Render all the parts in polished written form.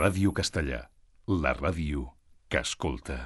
Ràdio Castellà, la ràdio que escolta.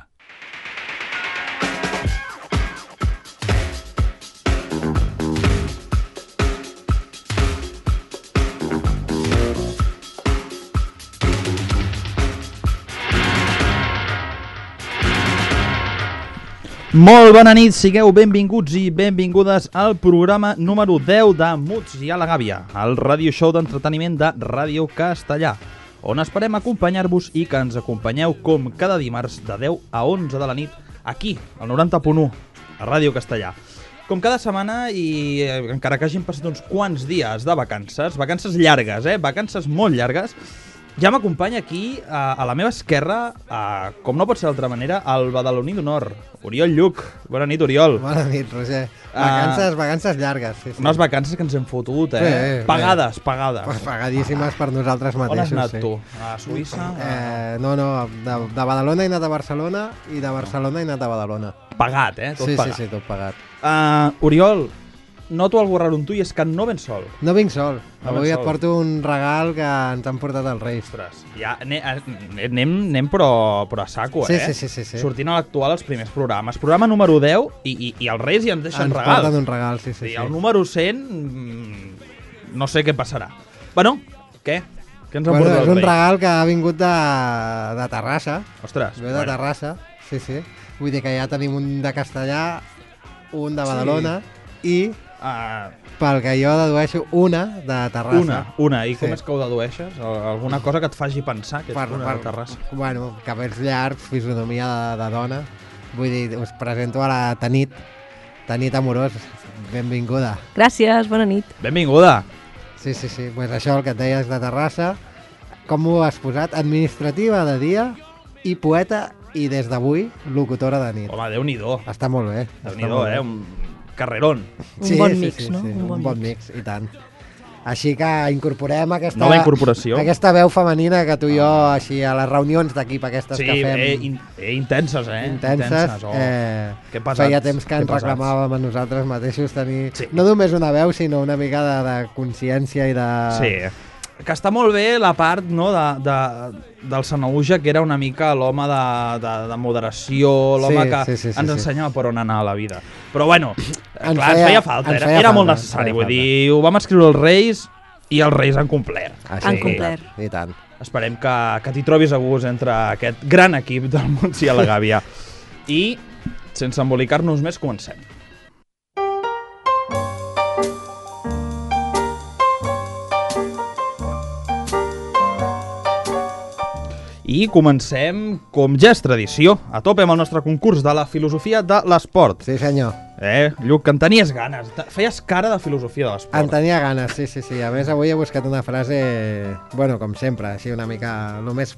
Molt bona nit, sigueu benvinguts i benvingudes al programa número 10 de Muts i a la Gàbia, el ràdio show d'entreteniment de Ràdio Castellà, on esperem acompanyar-vos i que ens acompanyeu com cada dimarts de 10 a 11 de la nit, aquí, al 90.1, a Ràdio Castellà. Com cada setmana, i encara que hagin passat uns quants dies de vacances llargues, vacances molt llargues, ja m'acompanya aquí, a la meva esquerra, com no pot ser d'altra manera, el badaloní d'honor, Oriol Lluc. Bona nit, Oriol. Bona nit, Roger. Vacances llargues. Sí. Unes vacances que ens hem fotut, pagades. Pues pagadíssimes per nosaltres mateixos. On has anat tu? A Suïssa? No, de Badalona he anat a Barcelona i de Barcelona he anat a Badalona. Pagat, tot pagat. Sí, tot pagat. Oriol, noto algo raro en tu i és que no vens sol. No vinc sol. Avui et porto un regal que ens han portat els Reis. Ostres, ja anem però a saco, Sí. Sortint a l'actual els primers programes. Programa número 10 i els Reis ja ens deixen regals. Ens porten un regal, sí. I el número 100, no sé què passarà. Bueno, què? Què ens han portat els Reis? És un regal que ha vingut de Terrassa. Ostres. Ve de Terrassa, sí. Vull dir que ja tenim un de Castellà, un de Badalona i... pel que jo dedueixo, una de Terrassa. Una. I com és que ho dedueixes? Alguna cosa que et faci pensar que és una de Terrassa? Bueno, cabells llargs, fisonomia de dona. Vull dir, us presento a la Tanit Amorós. Benvinguda. Gràcies, bona nit. Benvinguda. Sí. Pues això, el que et deies de Terrassa. Com ho has posat? Administrativa de dia i poeta i des d'avui locutora de nit. Home, Déu-n'hi-do. Està molt bé. Déu-n'hi-do, un carrerón. Sí, bon mix, no? Un bon mix, i tant. Així que incorporem aquesta... Nova incorporació. Aquesta veu femenina que tu i jo, així, a les reunions d'equip aquestes que fem... Intenses, Intenses. Que pesats. Feia temps que ens reclamàvem a nosaltres mateixos tenir... Sí. No només una veu, sinó una mica de consciència i de... Sí. Que està molt bé la part, no, del Sanauja, que era una mica l'home de moderació, l'home que ens ensenyava per on anar a la vida. Però bueno, ens feia falta, era molt necessari. Vull dir, ho vam escriure els Reis i els Reis han complert. Han complert. I tant. Esperem que t'hi trobis a gust entre aquest gran equip del Muts i a la Gàbia. I, sense embolicar-nos més, comencem. I comencem, com ja és tradició, a tope amb el nostre concurs de la filosofia de l'esport. Sí, senyor. Lluc, que en tenies ganes. Feies cara de filosofia de l'esport. En tenia ganes, sí. A més, avui he buscat una frase, bueno, com sempre, així una mica, lo més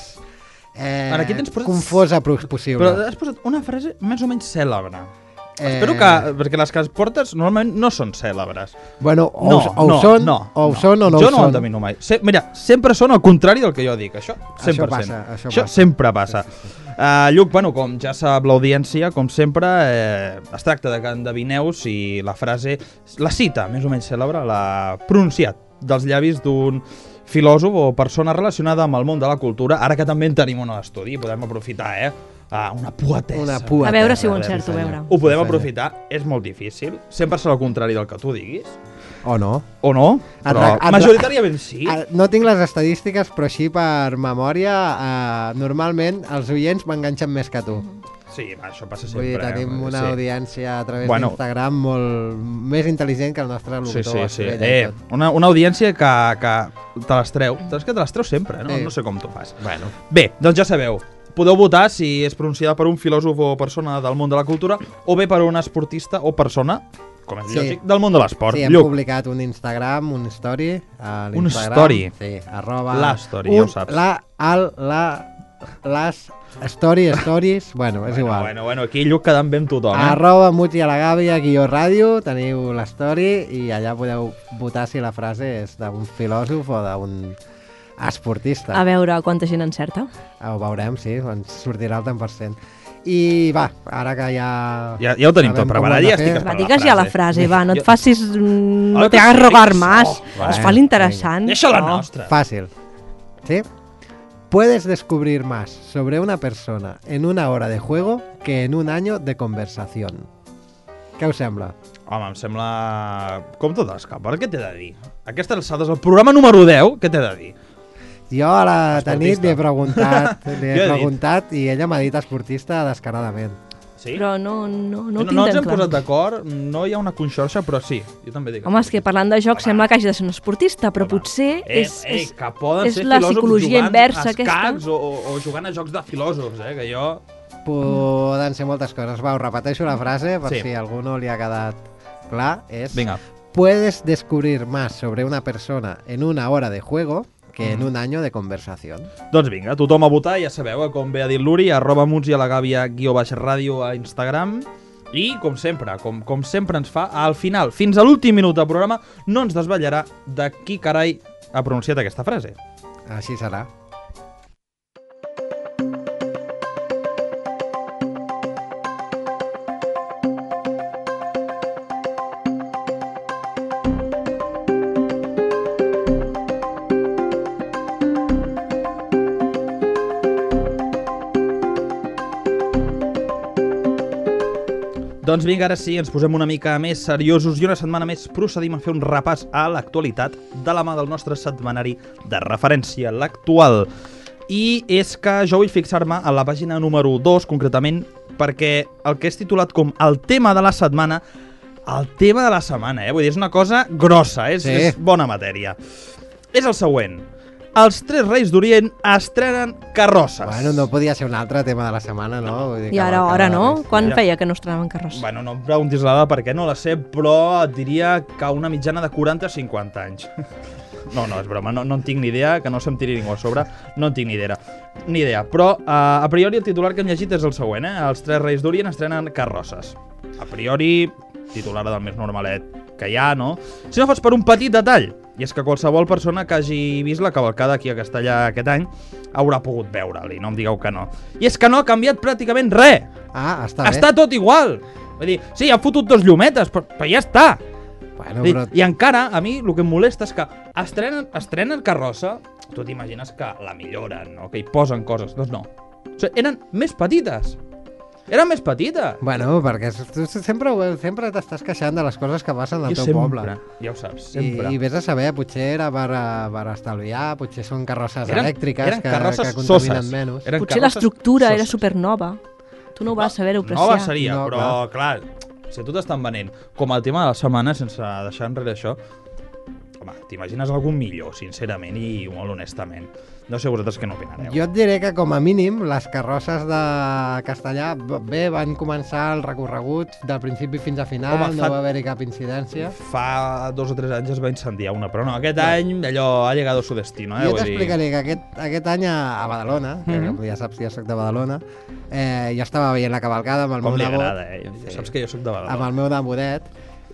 confosa possible. Però has posat una frase més o menys cèlebre. Espero que, perquè les que es portes normalment no són cèlebres. Bueno, o ho són o no ho són. Jo no ho endevino mai. Mira, sempre són al contrari del que jo dic. Això 100%. Això sempre passa. Lluc, bueno, com ja sap l'audiència, com sempre, es tracta de que endevineu si la frase, la cita més o menys cèlebre, l'ha pronunciat dels llavis d'un filòsof o persona relacionada amb el món de la cultura, ara que també en tenim una d'estudi, podem aprofitar, una poetessa. A veure si ho encerto, a veure. Ho podem aprofitar, és molt difícil, sempre serà el contrari del que tu diguis. O no. Però majoritàriament sí. No tinc les estadístiques, però així per memòria, normalment els oients m'enganxen més que tu. Sí, això passa sempre. Vull dir, tenim una audiència a través d'Instagram molt més intel·ligent que el nostre locutor. Sí. Una audiència que te les treu. És que te les treu sempre, no? No sé com t'ho fas. Bé, doncs ja sabeu. Podeu votar si és pronunciada per un filòsof o persona del món de la cultura o bé per un esportista o persona, com és lògic, del món de l'esport. Sí, hem publicat un Instagram, un story. Un story? Sí, arroba... La story, ja ho saps. Les stories, bueno, és igual. Bueno, aquí Lluc quedant bé amb tothom. Arroba Muts i a la Gàbia, _ràdio, teniu la story i allà podeu votar si la frase és d'un filòsof o d'un esportista. A veure quanta gent encerta. Ho veurem, sí, ens sortirà el tant per cent. I va, ara que ja... Ja ho tenim tot preparat, ja estic esperant la frase. Digues ja la frase, va, no et facis... No te hagas rogar más. Es fa l'interessant. Deixa la nostra. Fàcil. Sí? Puedes descobrir más sobre una persona en una hora de juego que en un año de conversación. Què us sembla? Home, em sembla... Com tot escapa, què t'he de dir? Aquesta alçada és el programa número 10, què t'he de dir? Jo a la Esportista. Tanit li he preguntat i ella m'ha dit esportista descaradament. Sí? Però no ho No tinc ens tan hem clar. posat d'acord, no hi ha una conxorxa, però sí, jo també dic. Home, és que parlant de joc sembla que hagi de ser un esportista, però potser que poden és ser la filòsofs psicologia jugant inversa a aquesta. escacs o jugant a jocs de filòsofs, que jo... Poden ser moltes coses. Va, us repeteixo la frase per Sí. si a algú no li ha quedat clar. És: Vinga. puedes descubrir más sobre una persona en una hora de juego que en un año de conversación. Doncs vinga, tothom a votar, ja sabeu, com bé ha dit l'Uri, @muts i a la Gàbia _ràdio a Instagram. I, com sempre, com sempre ens fa, al final, fins a l'últim minut del programa, no ens desvetllarà de qui carai ha pronunciat aquesta frase. Així serà. Doncs vinga, ara sí, ens posem una mica més seriosos i una setmana més procedim a fer un repàs a l'actualitat de la mà del nostre setmanari de referència, l'actual. I és que jo vull fixar-me a la pàgina número 2, concretament, perquè el que és titulat com el tema de la setmana, vull dir, és una cosa grossa, és bona matèria. És el següent. Els Tres Reis d'Orient estrenen carrosses. Bueno, no podia ser un altre tema de la setmana, no? Vull dir, I ara no? Quan feia que no estrenaven carrosses? Bueno, no em preguntis la dada perquè no la sé, però et diria que una mitjana de 40-50 anys. No, és broma, no en tinc ni idea, que no se'm tiri ningú a sobre, no en tinc ni idea. Però, a priori, el titular que hem llegit és el següent, Els Tres Reis d'Orient estrenen carrosses. A priori, titular del més normalet que hi ha, no? Si no fos per un petit detall, i és que qualsevol persona que hagi vist la cavalcada aquí a Castellà aquest any haurà pogut veure-li, no em digueu que no. I és que no ha canviat pràcticament res. Està bé. Està tot igual. Vull dir, sí, han fotut 2 llumetes, però ja està. Bueno, però... I encara, a mi, el que em molesta és que estrenen carrossa, tu t'imagines que la milloren, no? Que hi posen coses. Doncs no. O sigui, eren més petites. Bueno, perquè tu sempre t'estàs queixant de les coses que passen al teu poble. Ja ho saps, sempre. I vés a saber, potser era per estalviar, potser són carrosses elèctriques que contaminen soses. menys. Potser l'estructura era supernova. Tu no ho vas saber apreciar. Nova seria, però clar, si tu t'estan venent com el tema de la setmana, sense deixar enrere això, home, t'imagines algun millor, sincerament i molt honestament. No sé vosaltres què n'opinareu. Jo et diré que com a mínim les carrosses de Castellà van començar el recorregut del principi fins a final. Home, no va haver-hi cap incidència. Fa 2 o 3 anys es va incendiar una, però no, aquest any allò ha llegado a su destino. Jo t'explicaré que aquest any a Badalona, que ja saps que jo soc de Badalona, jo estava veient la cavalcada amb el meu nebot. Com li agrada, saps que jo soc de Badalona. Amb el meu nebodet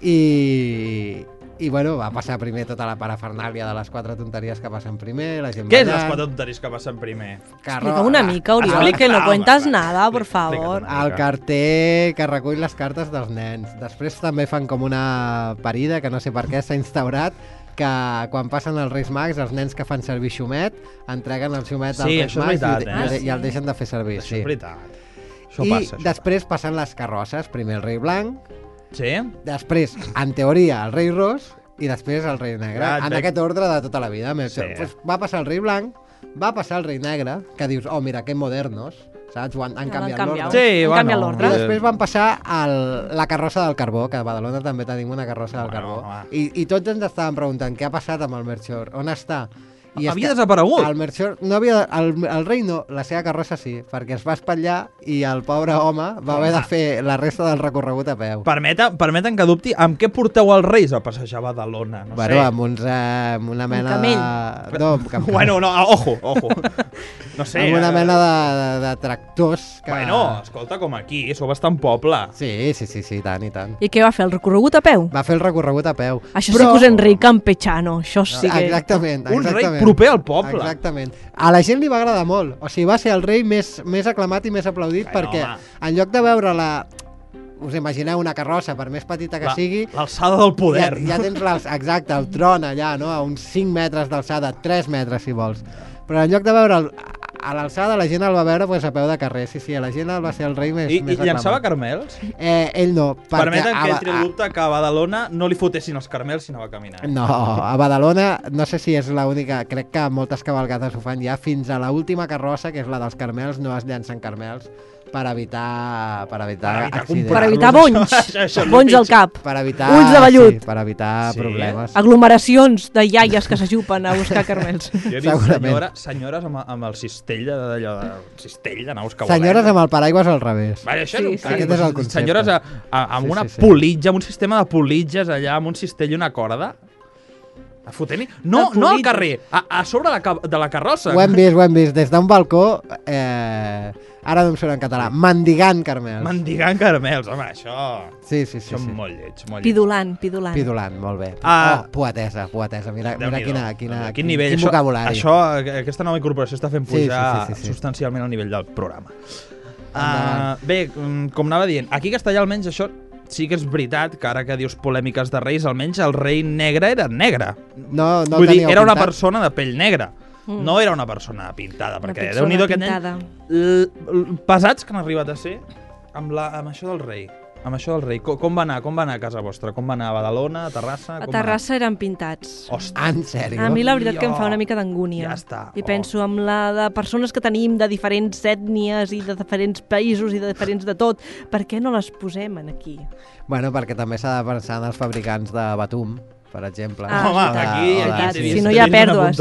i bueno, va passar primer tota la parafernàlia de les 4 tonteries que passen primer, la gent Què és les 4 tonteries que passen primer? Explica una mica, Oriol, que no cuentas nada, por favor. El carter que recull les cartes dels nens. Després també fan com una parida, que no sé per què s'ha instaurat, que quan passen els Reis Mags, els nens que fan servir xumet, entreguen el xumet als Reis Mags i el deixen de fer servir. Això és veritat. I després passen les carrosses, primer el Rei Blanc, després, en teoria, el Rei Ros i després el Rei Negre, en aquest ordre de tota la vida. Va passar el Rei Blanc, va passar el Rei Negre, que dius, oh, mira, que modernos, saps? Han canviat l'ordre. Sí, bueno. I després van passar la carrossa del carbó, que a Badalona també tenim una carrossa del carbó. I tots ens estaven preguntant què ha passat amb el Melchor, on està? Havia desaparegut. El Melchor no havia... El rei no, la seva carrossa sí, perquè es va espatllar i el pobre home va haver de fer la resta del recorregut a peu. Permeten que dubti, amb què porteu els Reis a passejar a Badalona? No sé. Amb una mena de... No, bueno, no, ojo. No sé. Amb una mena de tractors que... Bueno, escolta, com aquí, sou bastant poble. Sí, tant i tant. I què va fer, el recorregut a peu? Va fer el recorregut a peu. Això sí que us en rei campechano, això sí que... Exactament. Un rei proper al poble. Exactament. A la gent li va agradar molt. O sigui, va ser el rei més aclamat i més aplaudit perquè en lloc de veure us imagineu una carrossa, per més petita que sigui... L'alçada del poder. Ja tens el tron allà, no? A uns 5 metres d'alçada, 3 metres si vols. Però en lloc de veure'l a l'alçada la gent el va veure pues, a peu de carrer. Sí, la gent el va ser el rei més I llançava carmels? Ell no. Permeten que entri el dubte que a Badalona no li fotessin els carmels si no va caminar. No, a Badalona no sé si és l'única, crec que moltes cavalgades ho fan ja, fins a l'última carrossa, que és la dels carmels, no es llancen carmels per evitar accidents. Per evitar bonys al cap. Per evitar, ulls de vellut. Sí, per evitar problemes. Aglomeracions de iaies que s'ajupen a buscar carmels. Jo he vist senyores amb el cistell d'allò de cistell de naus que volen. Senyores amb el paraigües al revés. Vale, això aquest és el concepte. Senyores amb una politja, amb un sistema de politges allà, amb un cistell i una corda. A fotent-hi? No al carrer, a sobre de la carrossa. Ho hem vist, des d'un balcó, ara no em surt en català, mendigant carmels. Mendigant carmels, home, això... Sí. Això és molt lleig, molt lleig. Pidulant, molt bé. Poetesa, mira quin nivell, quin vocabulari. Aquesta nova incorporació està fent pujar substancialment el nivell del programa. Bé, com anava dient, aquí a Castellà almenys això... Sí que és veritat que ara que dius polèmiques de reis, almenys el rei negre era negre. No vull dir, era una persona de pell negra. No era una persona pintada, perquè Déu-n'hi-do que pesats que han arribat a ser amb això del rei. Com va anar a casa vostra? Com va anar a Badalona, a Terrassa? A Terrassa eren pintats. Ostres, en sèrio? A mi la veritat que em fa una mica d'angúnia. Ja està. I penso amb la de persones que tenim de diferents ètnies i de diferents països i de diferents de tot, per què no les posem aquí? Bueno, perquè també s'ha de pensar en els fabricants de Batum, per exemple. Home, aquí... Si no hi ha pèrdues.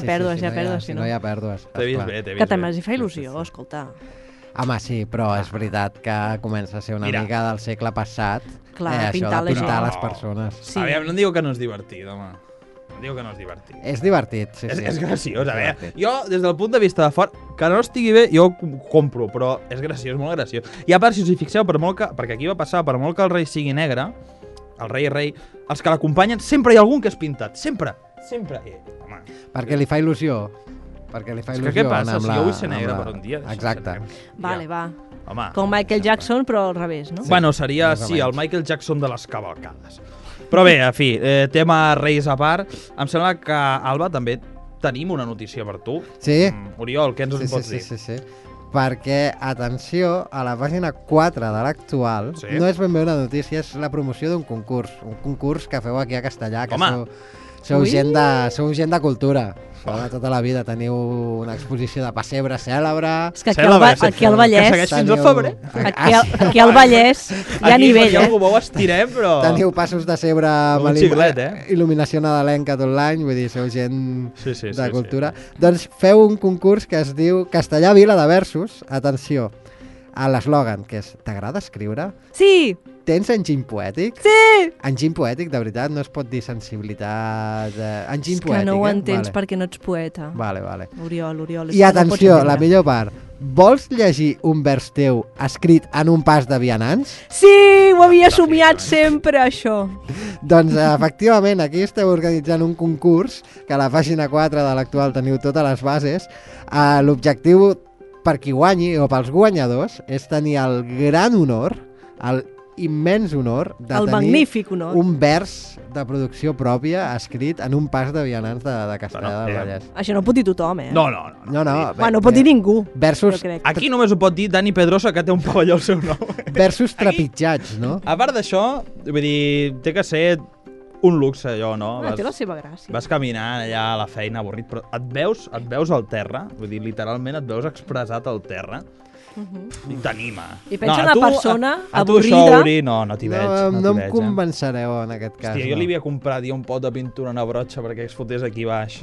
Si no hi ha pèrdues. T'he vist bé. Que també els hi fa il·lusió, escolta. Home, sí, però és veritat que comença a ser una mica del segle passat. Clar, això de pintar les persones. Sí. Aviam, no em diu que no és divertit, home. No diu que no és divertit. És divertit, sí. És graciós, a veure. Jo, des del punt de vista de fora, que no estigui bé, jo ho compro, però és graciós, molt graciós. I a part, si us hi fixeu, perquè aquí va passar, per molt que el rei sigui negre, el rei, els que l'acompanyen, sempre hi ha algun que és pintat. Sempre. Home. Perquè li fa il·lusió. Perquè li fa il·lusió. Què passa? Si jo vull ser negre per un dia... Exacte. Vale, va. Home. Com Michael Jackson, però al revés, no? Bueno, seria, sí, el Michael Jackson de les cavalcades. Però bé, a fi, tema reis a part, em sembla que, Alba, també tenim una notícia per tu. Sí. Oriol, què ens en pots dir? Sí. Perquè, atenció, a la pàgina 4 de l'Actual, no és ben bé una notícia, és la promoció d'un concurs. Un concurs que feu aquí a Castellà, que sou gent de cultura. De tota la vida teniu una exposició de pessebre cèlebre. És que aquí al Vallès... Que segueix fins a febrer. Aquí al Vallès hi ha nivell, Aquí algú ho estirem, però... Teniu passos de cebre amb il·luminació nadalenca tot l'any, vull dir, sou gent de cultura. Doncs feu un concurs que es diu Castellà Vila de Versos. Atenció, a l'eslògan, que és t'agrada escriure? Sí! Tens enginy poètic? Sí! Enginy poètic, de veritat, no es pot dir sensibilitat... Enginy poètic, que no ho entens perquè no ets poeta. Vale. Oriol. I atenció, la millor part. Vols llegir un vers teu escrit en un pas de vianants? Sí, ho havia somiat sempre, això. Doncs, efectivament, aquí esteu organitzant un concurs, que a la pàgina 4 de l'Actual teniu totes les bases. L'objectiu per qui guanyi, o pels guanyadors, és tenir el gran honor, el immens honor de tenir un vers de producció pròpia escrit en un pas de vianants de Castellà del Vallès. Això no ho pot dir tothom, No. No pot dir ningú. Versos... Aquí només ho pot dir Dani Pedrosa, que té un pavelló al seu nom. Versos trepitjats, no? A part d'això, vull dir, té que ser un luxe, allò, no? Té la seva gràcia. Vas caminant allà a la feina avorrit, però et veus al terra, vull dir, literalment et veus expressat al terra, i t'anima. I pensa una persona avorrida... A tu, Uri, no t'hi veig. No em convencereu en aquest cas. Hòstia, jo li havia comprat un pot de pintura, una brotxa, perquè es fotés aquí baix.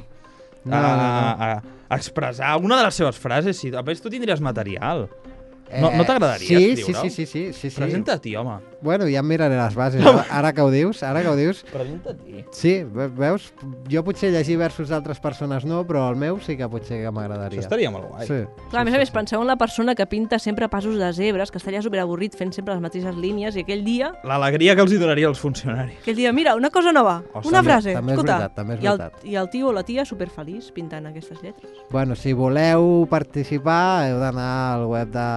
A expressar una de les seves frases. A més, tu tindries material. No t'agradaria escriure-ho? Sí. Presenta-t'hi, home. Bueno, ja em miraré les bases. Ara que ho dius. Presenta-t'hi. Sí, veus? Jo potser llegir versos d'altres persones no, però el meu sí que potser que m'agradaria. Això estaria molt guai. Sí. Clar, a més, penseu en la persona que pinta sempre passos de zebres, que estaria superavorrit fent sempre les mateixes línies, i aquell dia... L'alegria que els hi donaria als funcionaris. Aquell dia, mira, una cosa nova, una frase. També és veritat. I el tio o la tia superfeliç pintant aquestes lletres. Bueno, si voleu participar, heu d'anar al web de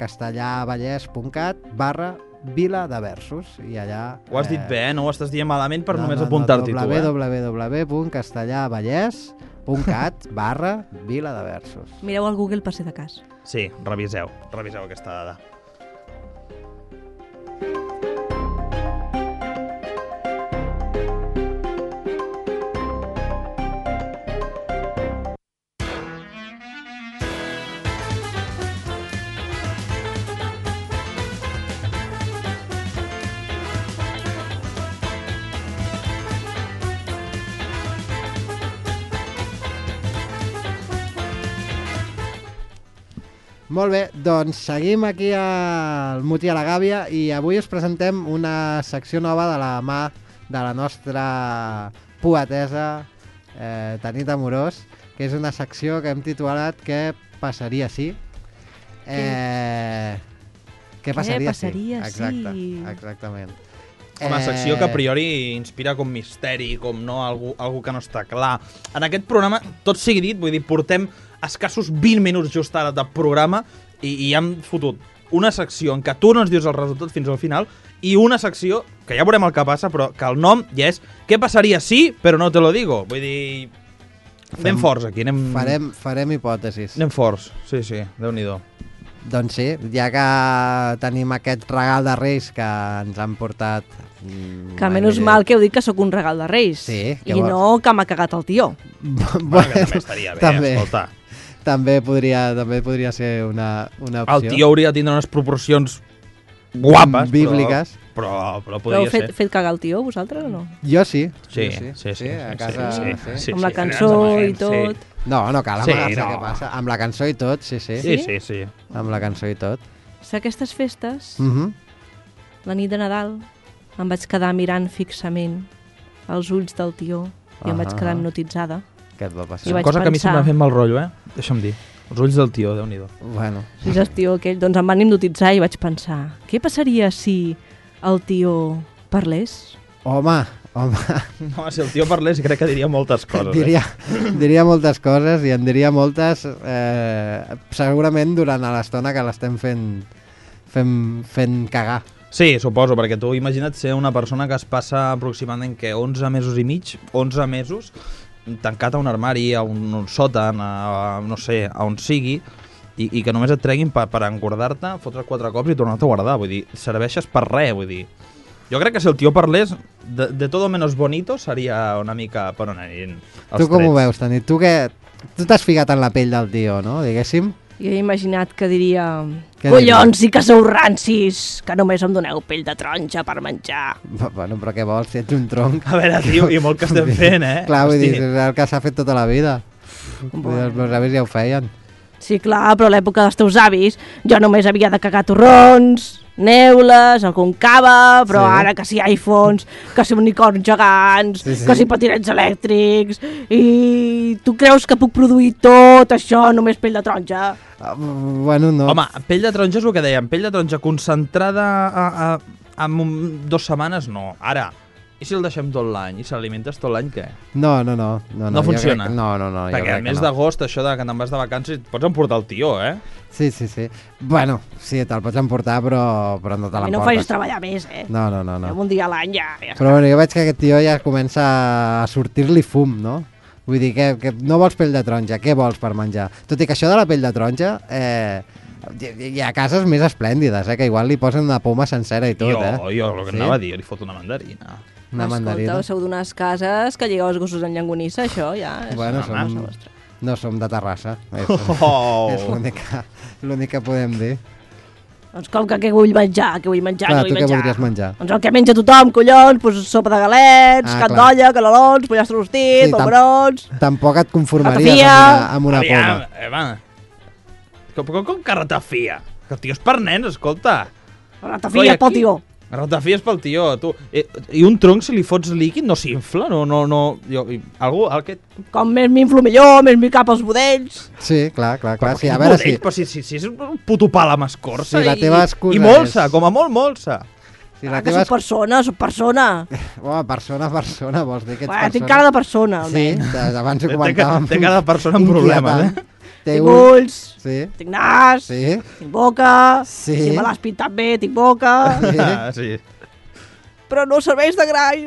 castellavallès.cat/Vila de Versos i allà... Ho has dit bé, no ho estàs dient malament per només apuntar-t'hi tu, www.castellavallès.cat .cat/Vila de Versos. Mireu al Google per si de cas. Sí, reviseu aquesta dada. Molt bé, doncs seguim aquí al Muti a la Gàbia i avui us presentem una secció nova de la mà de la nostra poetesa Tanit Amorós, que és una secció que hem titulat Què passaria si? Què passaria si? Exacte, exactament. Una secció que a priori inspira com misteri, com no, algú que no està clar. En aquest programa, tot sigui dit, vull dir, portem escassos 20 minuts just ara de programa i hem fotut una secció en què tu no ens dius el resultat fins al final i una secció, que ja veurem el que passa, però que el nom ja és Què passaria si, però no te lo digo. Vull dir, anem forts aquí. Farem hipòtesis. Anem forts, sí, Déu-n'hi-do. Doncs sí, ja que tenim aquest regal de Reis que ens han portat... Que menys mal que heu dit que sóc un regal de Reis. Sí. I no que m'ha cagat el tió. Bueno, que també estaria bé, escolta. També podria ser una opció. El tió hauria de tindre unes proporcions guapes, bíbliques. Però podria ser. Heu fet cagar el tió, vosaltres, o no? Jo sí. Sí. A casa, sí. Amb la cançó i tot. No cal amagar-se, què passa? Amb la cançó i tot, sí. Sí. Amb la cançó i tot. Aquestes festes, la nit de Nadal, em vaig quedar mirant fixament els ulls del tió i em vaig quedar hipnotitzada. Què et va passar? És una cosa que a mi se'm va fer mal rotllo, Deixa'm dir. Els ulls del tió, Déu-n'hi-do. Bueno. Si és el tió aquell, doncs em van hipnotitzar i vaig pensar, què passaria si el tió parlés? Home. No, si el tió parlés crec que diria moltes coses. Diria moltes coses i en diria moltes segurament durant l'estona que l'estem fent cagar. Sí, suposo, perquè tu imagina't ser una persona que es passa aproximadament 11 mesos i mig, 11 mesos, tancat a un armari, a un sòtan, no sé, a on sigui, i que només et treguin per engordar-te, fotre 4 cops i tornar-te a guardar. Vull dir, serveixes per res, vull dir. Jo crec que si el tió parlés, de todo menos bonito, seria una mica per on anirien els trets. Tu com ho veus, Tanit? Tu t'has ficat en la pell del tió, no?, diguéssim? Jo he imaginat que diria... Collons, sí que sou rancis, que només em doneu pell de taronja per menjar. Bueno, però què vols, si ets un tronc? A veure, tio, i molt que estem fent, Clar, vull dir, és el que s'ha fet tota la vida. Els meus avis ja ho feien. Sí, clar, però a l'època dels teus avis jo només havia de cagar torrons, neules, algun cava, però ara que si iPhones, que si unicorns gegants, que si patinets elèctrics, i tu creus que puc produir tot això només pell de taronja? Bueno, no. Home, pell de taronja és el que dèiem, pell de taronja concentrada en 2 setmanes, no. Ara, i si el deixem tot l'any? I si l'alimentes tot l'any, què? No funciona? No. Perquè al mes d'agost, això de que te'n vas de vacances, pots emportar el tió, Sí. Bueno, sí, te'l pots emportar, però no te l'emportes. I no facis treballar més, No. Un dia a l'any ja però bueno, jo veig que aquest tió ja comença a sortir-li fum, no? Vull dir, que no vols pell de taronja, què vols per menjar? Tot i que això de la pell de taronja... hi ha cases més esplèndides, que igual li posen una poma sencera i tot, Jo el que anava a dir, li foto una mandarina. Una mandarina. Escolta, sou d'unes cases que lligueu els gossos en llangonissa, això ja és... Bueno, no som de Terrassa, és l'únic que podem dir. Doncs com que què vull menjar, Clar, tu què voldries menjar? Doncs el que menja tothom, collons, doncs sopa de galets, cat d'olla, canelons, pollastre rostit, polvorons... Tampoc et conformaries amb una poma. Com que ratafia? Que el tio és per nens, escolta. Ratafia pel tió. Ratafia és pel tió, tu. I un tronc, si li fots líquid, no s'infla? No. Com més m'inflo millor, més m'hi cap els budells. Sí, clar. Sí, a veure si... Però si és un puto pal amb escorça i molsa, com a molt molsa. Que soc persona. Home, persona, vols dir que ets persona? Tinc cara de persona, almenys. Sí, abans ho comentàvem. Té cara de persona amb problemes, Tinc ulls, tinc nas, tinc boca, si me l'has pintat bé, tinc boca. Sí. Però no serveix de gaire.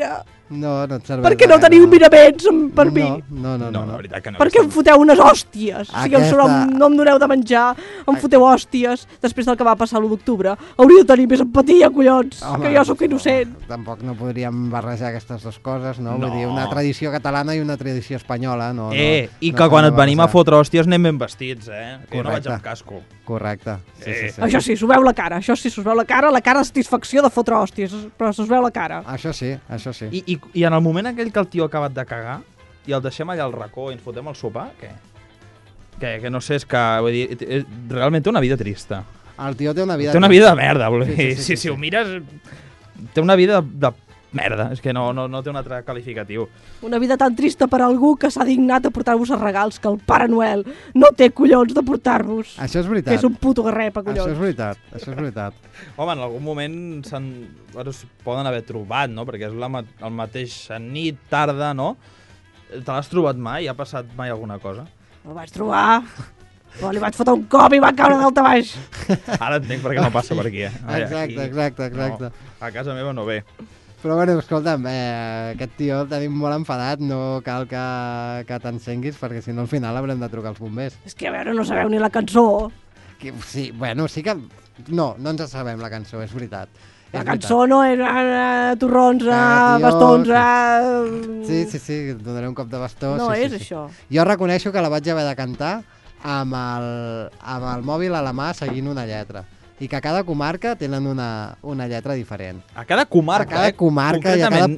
No et serveix. Perquè no teniu miraments per mi. No. La veritat que no. Perquè em foteu unes hòsties. O sigui, no em doneu de menjar, em foteu hòsties després del que va passar l'1 d'octubre. Hauria de tenir més empatia, collons, que jo sóc innocent. Tampoc no podríem barrejar aquestes dues coses, no? Vull dir, una tradició catalana i una tradició espanyola, no? I que quan et venim a fotre hòsties anem ben vestits, que jo no vaig amb casco. Correcte. Sí. Això sí, s'us veu la cara, la cara de satisfacció de fotre hòsties, però s'us veu la cara. Això sí. I en el moment aquell que el tio ha acabat de cagar i el deixem allà al racó i ens fotem el sopar, què? Que no sé, és que vull dir, realment té una vida trista. El tio té una vida... Té una vida de merda, si ho mires, té una vida de merda, és que no té un altre qualificatiu. Una vida tan trista per algú que s'ha dignat a portar-vos els regals que el Pare Noel no té collons de portar-vos. Això és veritat. Que és un puto garrepa, collons. Això és veritat. Home, en algun moment es poden haver trobat, no? Perquè és el mateix nit, tarda, no? Te l'has trobat mai? Ha passat mai alguna cosa? El vaig trobar, però li vaig fotre un cop i va caure d'alta baix. Ara entenc per què no passa per aquí, Exacte. No, a casa meva no ve. Però bueno, escolta'm, aquest tio el tenim molt enfadat, no cal que t'encenguis, perquè si no al final haurem de trucar als bombers. És que a veure, no sabeu ni la cançó. Sí, bueno, sí que... No ens sabem la cançó, és veritat. La cançó no era torrons, bastons... Sí, donaré un cop de bastó. No és això. Jo reconeixo que la vaig haver de cantar amb el mòbil a la mà seguint una lletra. I que a cada comarca tenen una lletra diferent. A cada comarca, A cada comarca i a cada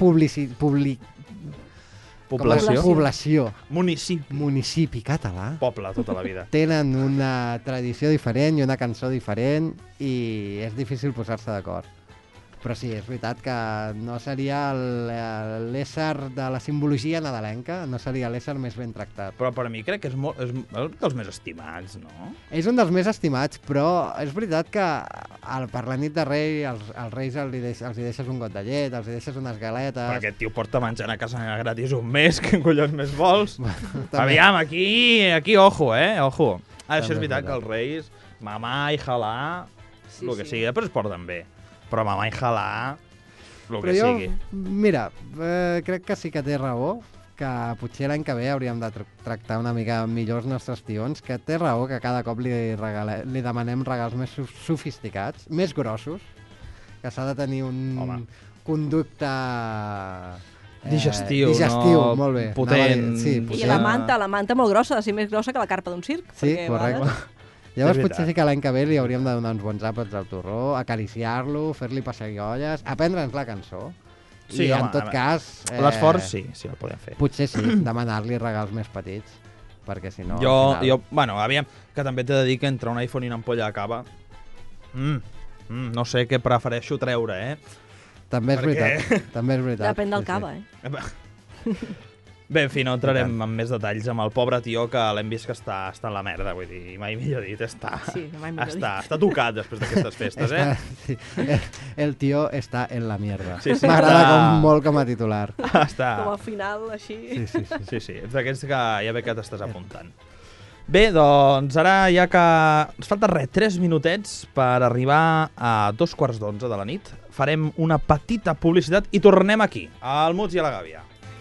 població. Municipi català. Poble, tota la vida. Tenen una tradició diferent i una cançó diferent i és difícil posar-se d'acord. Però sí, és veritat que no seria l'ésser de la simbologia nadalenca, no seria l'ésser més ben tractat. Però per mi crec que és un dels més estimats, no? És un dels més estimats, però és veritat que per la nit de rei als reis els hi deixes un got de llet, els hi deixes unes galetes... Però aquest tio porta menjant a casa gratis un mes, que collons més vols? Aviam, aquí ojo, ojo. Això és veritat que els reis, mamà i halà, el que sigui, després es porten bé. Però mamà i halà, el que sigui. Mira, crec que sí que té raó, que potser l'any que ve hauríem de tractar una mica millor els nostres tions, que té raó que cada cop li demanem regals més sofisticats, més grossos, que s'ha de tenir un conducte... Digestiu, no? Molt bé. Potent. Sí, I la manta molt grossa, ha de ser més grossa que la carpa d'un circ. Sí, correcte. Llavors potser sí que l'any que ve li hauríem de donar uns bons àpats al torró, acariciar-lo, fer-li pesseguiolles, aprendre'ns la cançó. Sí, i en tot cas... L'esforç sí el podem fer. Potser sí, demanar-li regals més petits, perquè si no... Bueno, aviam, que també t'he de dir que entre un iPhone i una ampolla de cava, no sé què prefereixo treure, També és veritat. Depèn del cava, Bé, en fi, no entrarem en més detalls amb el pobre tio que l'hem vist que està en la merda, vull dir, mai millor dit, està tocat després d'aquestes festes, Sí, el tio està en la mierda. Sí, m'agrada molt com a titular. Com a final, així. Sí. És d'aquests que ja ve que t'estàs apuntant. Bé, doncs ara ja que ens falta 3 minutets per arribar a 11:15 de la nit, farem una petita publicitat i tornem aquí, al Muts i a la Gàbia.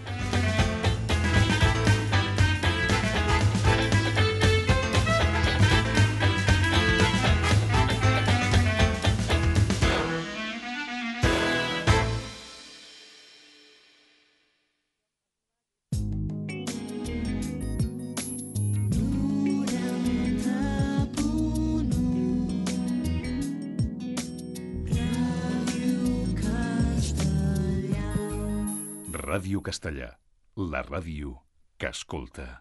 Ràdio Castellà, la ràdio que escolta.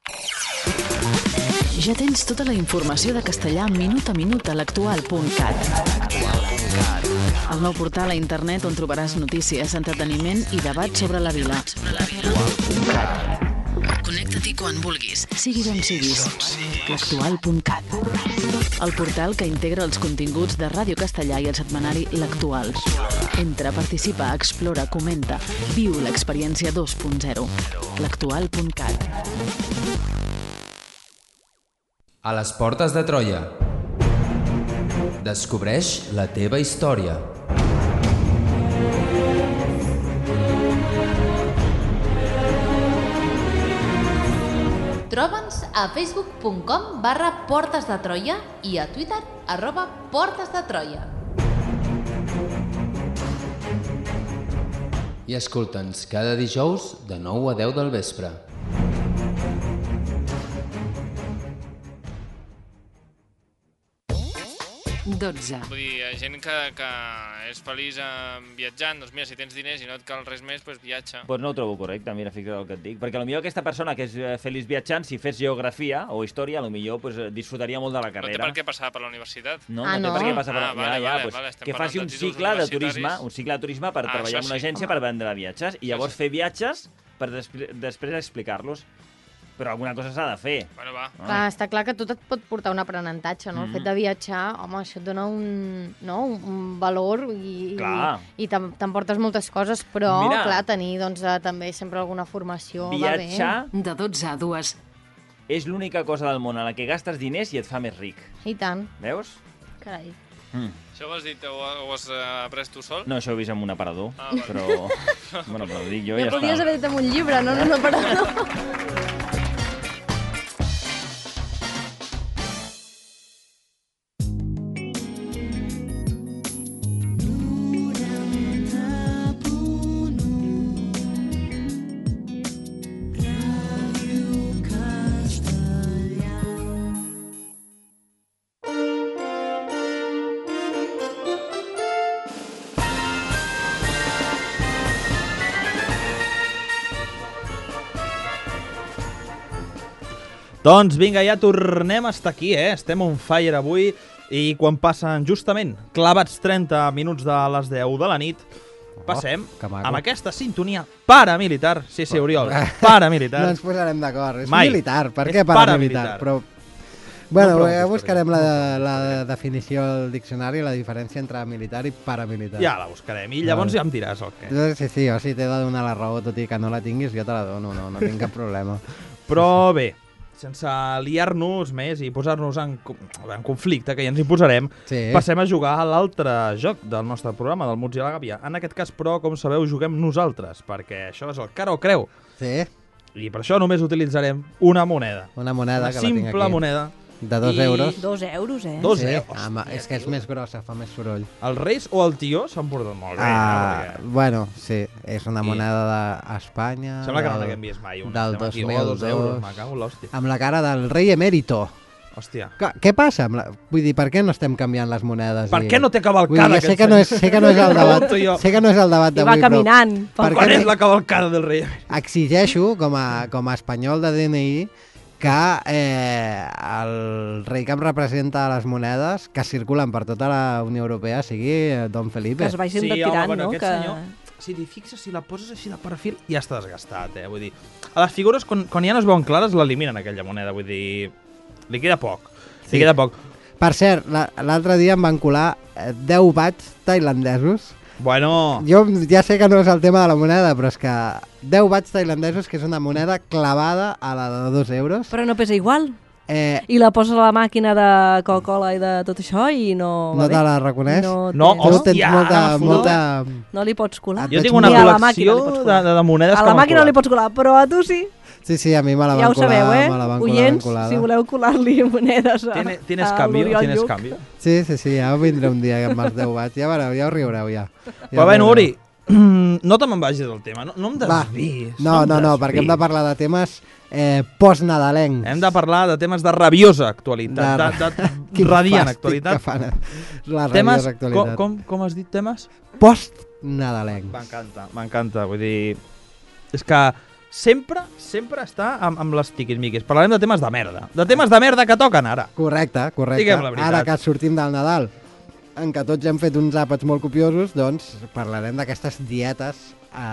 Ja tens tota la informació de castellà minut a minut a l'actual.cat. El nou portal a internet on trobaràs notícies, entreteniment i debat sobre la vila. Connecta-t'hi quan vulguis, sigui d'on siguis. L'actual.cat. El portal que integra els continguts de Ràdio Castellà i el setmanari L'Actual. Entra, participa, explora, comenta. Viu l'experiència 2.0. L'actual.cat. A les portes de Troia. Descobreix la teva història. Troba'ns a facebook.com/portesdetroia i a Twitter @portesdetroia. I escolta'ns cada dijous de 9 a 10 del vespre. Vull dir, hi ha gent que és feliç viatjant, doncs mira, si tens diners i no et cal res més, doncs viatja. Doncs no ho trobo correcte, mira, fixa't el que et dic. Perquè potser aquesta persona que és feliç viatjant, si fes geografia o història, potser disfrutaria molt de la carrera. No té per què passar per la universitat. No té per què passar per la universitat. Que faci un cicle de turisme per treballar en una agència per vendre viatges i llavors fer viatges per després explicar-los. Però alguna cosa s'ha de fer. Bueno, va. Clar, està clar que tot et pot portar un aprenentatge, no? El fet de viatjar, home, això et dona un valor i t'emportes moltes coses, però, clar, tenir també sempre alguna formació va bé. Viatjar de 12 a 2 és l'única cosa del món en la que gastes diners i et fa més ric. I tant. Veus? Carai. Això ho has dit o ho has après tu sol? No, això ho he vist en un aparador, però... Bueno, però ho dic jo i ja està. Ja podries haver dit en un llibre, no en un aparador. Doncs vinga, ja tornem a estar aquí, Estem on fire avui i quan passen justament clavats 30 minuts de les 10 de la nit, passem amb aquesta sintonia paramilitar. Sí, Oriol, paramilitar. No ens posarem d'acord. És militar, per què paramilitar? Però... Bueno, ja buscarem la definició al diccionari, la diferència entre militar i paramilitar. Ja la buscarem i llavors ja em diràs el què. Sí, jo si t'he de donar la raó, tot i que no la tinguis, jo te la dono, no tinc cap problema. Però bé, sense liar-nos més i posar-nos en conflicte, que ja ens hi posarem, passem a jugar a l'altre joc del nostre programa, del Muts i la Gàbia. En aquest cas, però, com sabeu, juguem nosaltres, perquè això és el cara o creu. Sí. I per això només utilitzarem una moneda. Una moneda que la tinc aquí. Una simple moneda. De 2 euros. 2 euros, 2 euros. És que és més grossa, fa més soroll. Els Reis o el Tió s'han portat molt bé. Bueno, sí, és una moneda d'Espanya. Sembla que no n'haguem mai una. Del 2002. 2 euros, me cago en l'hòstia. Amb la cara del rei emèrito. Hòstia. Què passa? Vull dir, per què no estem canviant les monedes? Per què no té cavalcada? Sé que no és el debat. Sé que no és el debat d'avui, però... I va caminant. Quan és la cavalcada del rei emèrito? Exigeixo, com a espanyol de DNI, que el rei que em representa a les monedes que circulen per tota la Unió Europea sigui Don Felipe. Que es vagin retirant, no? Aquest senyor, si t'hi fixes, si la poses així de perfil, ja està desgastat, Vull dir, a les figures, quan ja no es veuen clares, l'eliminen aquella moneda, vull dir, li queda poc. Li queda poc. Per cert, l'altre dia em van colar 10 bahts tailandesos. Bueno... Jo ja sé que no és el tema de la moneda, però és que 10 bahts tailandesos, que és una moneda clavada a la de 2 euros. Però no pesa igual. I la poses a la màquina de Coca-Cola i de tot això i no... No te la reconeix? No, hòstia! No li pots colar. Jo tinc una col·lecció de monedes que a la màquina no li pots colar, però a tu sí. Sí, a mi me la van ja ho colar. Sabeu, Oients, si voleu colar-li monedes ¿Tienes cambio? Sí, ja vindré un dia amb els 10 bahts. Ja veureu, ja ho riureu, ja. Però bé, Uri, no te me'n vagis del tema. No em desviïs. No, perquè hem de parlar de temes post-nadalencs. Hem de parlar de temes de rabiosa actualitat, de radiant actualitat. La rabiosa actualitat. Com has dit temes? Post-nadalencs. M'encanta, vull dir... És que... Sempre està amb les tiquismiquis. Parlarem de temes de merda. De temes de merda que toquen ara. Correcte. Diguem la veritat. Ara que sortim del Nadal, en què tots hem fet uns àpats molt copiosos, doncs parlarem d'aquestes dietes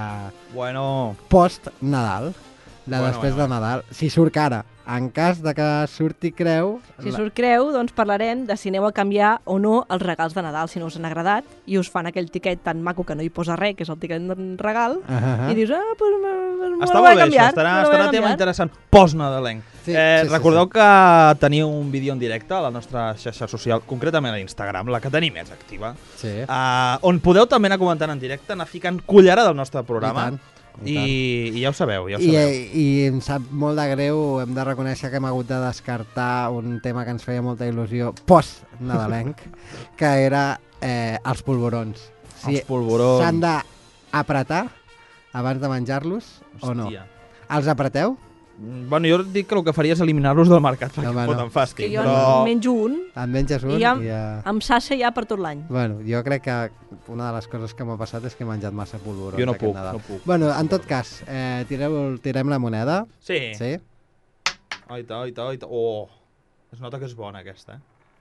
post-Nadal. Després de Nadal. Si surt cara. En cas de que surti creu... Si surt creu, doncs parlarem de si aneu a canviar o no els regals de Nadal, si no us han agradat, i us fan aquell tiquet tan maco que no hi posa res, que és el tiquet de regal, i dius, pues està molt bé, això, estarà tema interessant post-nadalenc. Recordeu que teniu un vídeo en directe a la nostra xarxa social, concretament a Instagram, la que tenim més activa, on podeu també anar comentant en directe, anar ficant cullera del nostre programa. I ja ho sabeu, I em sap molt de greu, hem de reconèixer que hem hagut de descartar un tema que ens feia molta il·lusió post-nadalenc, que era els polvorons. Els polvorons. S'han d'apretar abans de menjar-los o no? Els apreteu? Bueno, jo dic que el que faria és eliminar-los del mercat perquè foten fàstic. Jo menjo un. En menges un? I amb sassa ja per tot l'any. Bueno, jo crec que una de les coses que m'ha passat és que he menjat massa polvorons. Jo no puc. Bueno, en tot cas, tirem la moneda. Sí. Oita. Oh, es nota que és bona aquesta,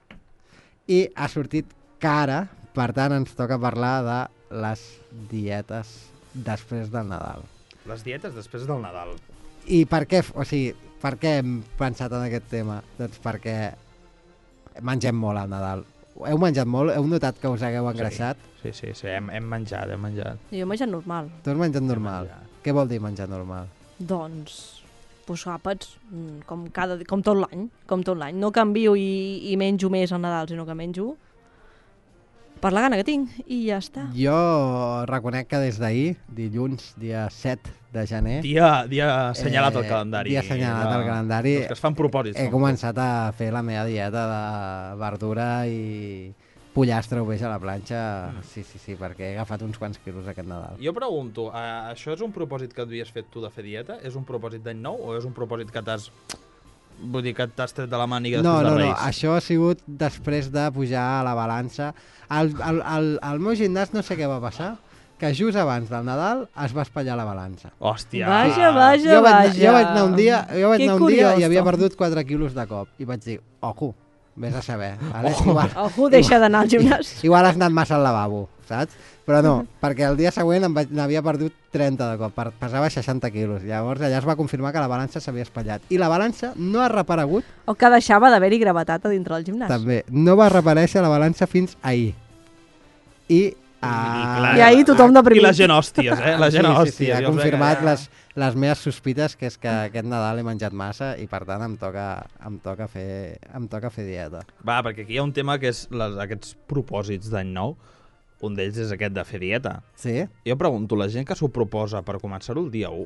I ha sortit cara, per tant ens toca parlar de les dietes després del Nadal. Les dietes després del Nadal. I per què, per què hem pensat en aquest tema? Doncs perquè mengem molt al Nadal. Heu menjat molt? Heu notat que us hagueu engreixat? Sí, hem menjat. Jo he menjat normal. Tu has menjat normal? Què vol dir menjar normal? Doncs àpats, com tot l'any. No canvio i menjo més al Nadal, sinó que menjo per la gana que tinc, i ja està. Jo reconec que des d'ahir, dilluns, dia 7 de gener... Dia assenyalat al calendari. Dia assenyalat al calendari. Els que es fan propòsits. He començat a fer la meva dieta de verdura i pollastre o peix a la planxa. Sí, perquè he agafat uns quants quilos aquest Nadal. Jo pregunto, això és un propòsit que havies fet tu de fer dieta? És un propòsit d'any nou o és un propòsit que t'has... Vull dir que t'has tret de la màniga després de Reis? No, això ha sigut després de pujar a la balança. Al meu gimnàs no sé què va passar, que just abans del Nadal es va espatllar la balança. Hòstia! Vaja! Jo vaig anar un dia i havia perdut 4 quilos de cop. I vaig dir, ojo, vés a saber. Vale? Ojo, deixa d'anar al gimnàs. Igual has anat massa al lavabo, saps? Però no, perquè el dia següent n'havia perdut 30 de cop, pesava 60 quilos. Llavors allà es va confirmar que la balança s'havia espatllat. I la balança no ha reparegut... O que deixava d'haver-hi gravetat a dintre del gimnàs. També. No va reparèixer la balança fins ahir. I ahir tothom deprimit. I la gent hòsties, La gent hòsties. Sí, ha confirmat les meves sospites, que és que aquest Nadal he menjat massa i per tant em toca fer dieta. Va, perquè aquí hi ha un tema que és aquests propòsits d'any nou. Un d'ells és aquest de fer dieta. Sí? Jo pregunto, la gent que s'ho proposa per començar-ho el dia 1,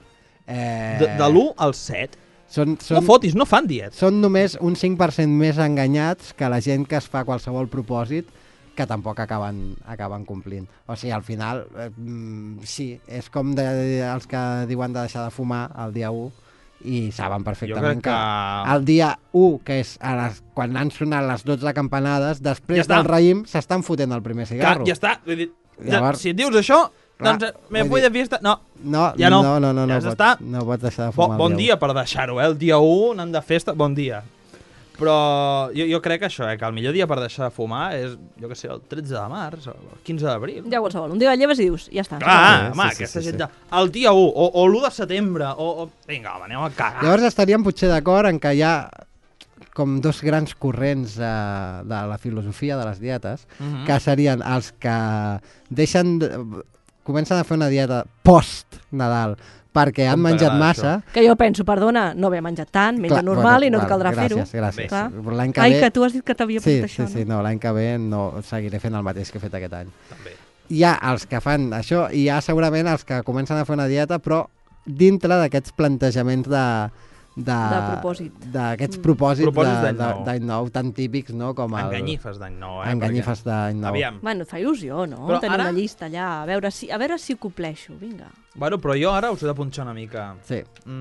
de l'1 al 7, no fotis, no fan dieta. Són només un 5% més enganyats que la gent que es fa qualsevol propòsit que tampoc acaben complint. O sigui, al final, sí, és com els que diuen de deixar de fumar el dia 1, i saben perfectament que el dia 1, que és quan han sonat les 12 campanades, després del raïm s'estan fotent el primer cigarro. Ja està. Llavors, si et dius això, doncs me vull de fiesta... No, ja no. No pots deixar de fumar. Bon dia per deixar-ho, el dia 1 anant de festa, bon dia. Però jo crec que això, que el millor dia per deixar de fumar és, jo què sé, el 13 de març o el 15 d'abril. Ja qualsevol, un dia lleves i dius, ja està. Clar, home, aquesta gent el dia 1 o l'1 de setembre o... Vinga, home, aneu a cagar. Llavors estaríem potser d'acord en que hi ha com dos grans corrents de la filosofia de les dietes, que serien els que comencen a fer una dieta post-Nadal, perquè han menjat massa. Que jo penso, perdona, no haver menjat tant, menja normal i no caldrà fer-ho. Gràcies. Ai, que tu has dit que t'havia fet això, no? Sí, l'any que ve no seguiré fent el mateix que he fet aquest any. També. Hi ha els que fan això i hi ha segurament els que comencen a fer una dieta, però dintre d'aquests plantejaments d'aquests propòsits d'any nou tan típics, no? Com enganyifes d'any nou, Enganyifes d'any nou. Bueno, fa il·lusió, no? Tenir una llista allà, a veure si ho compleixo, vinga. Bueno, però jo ara us he de punxar una mica. Sí.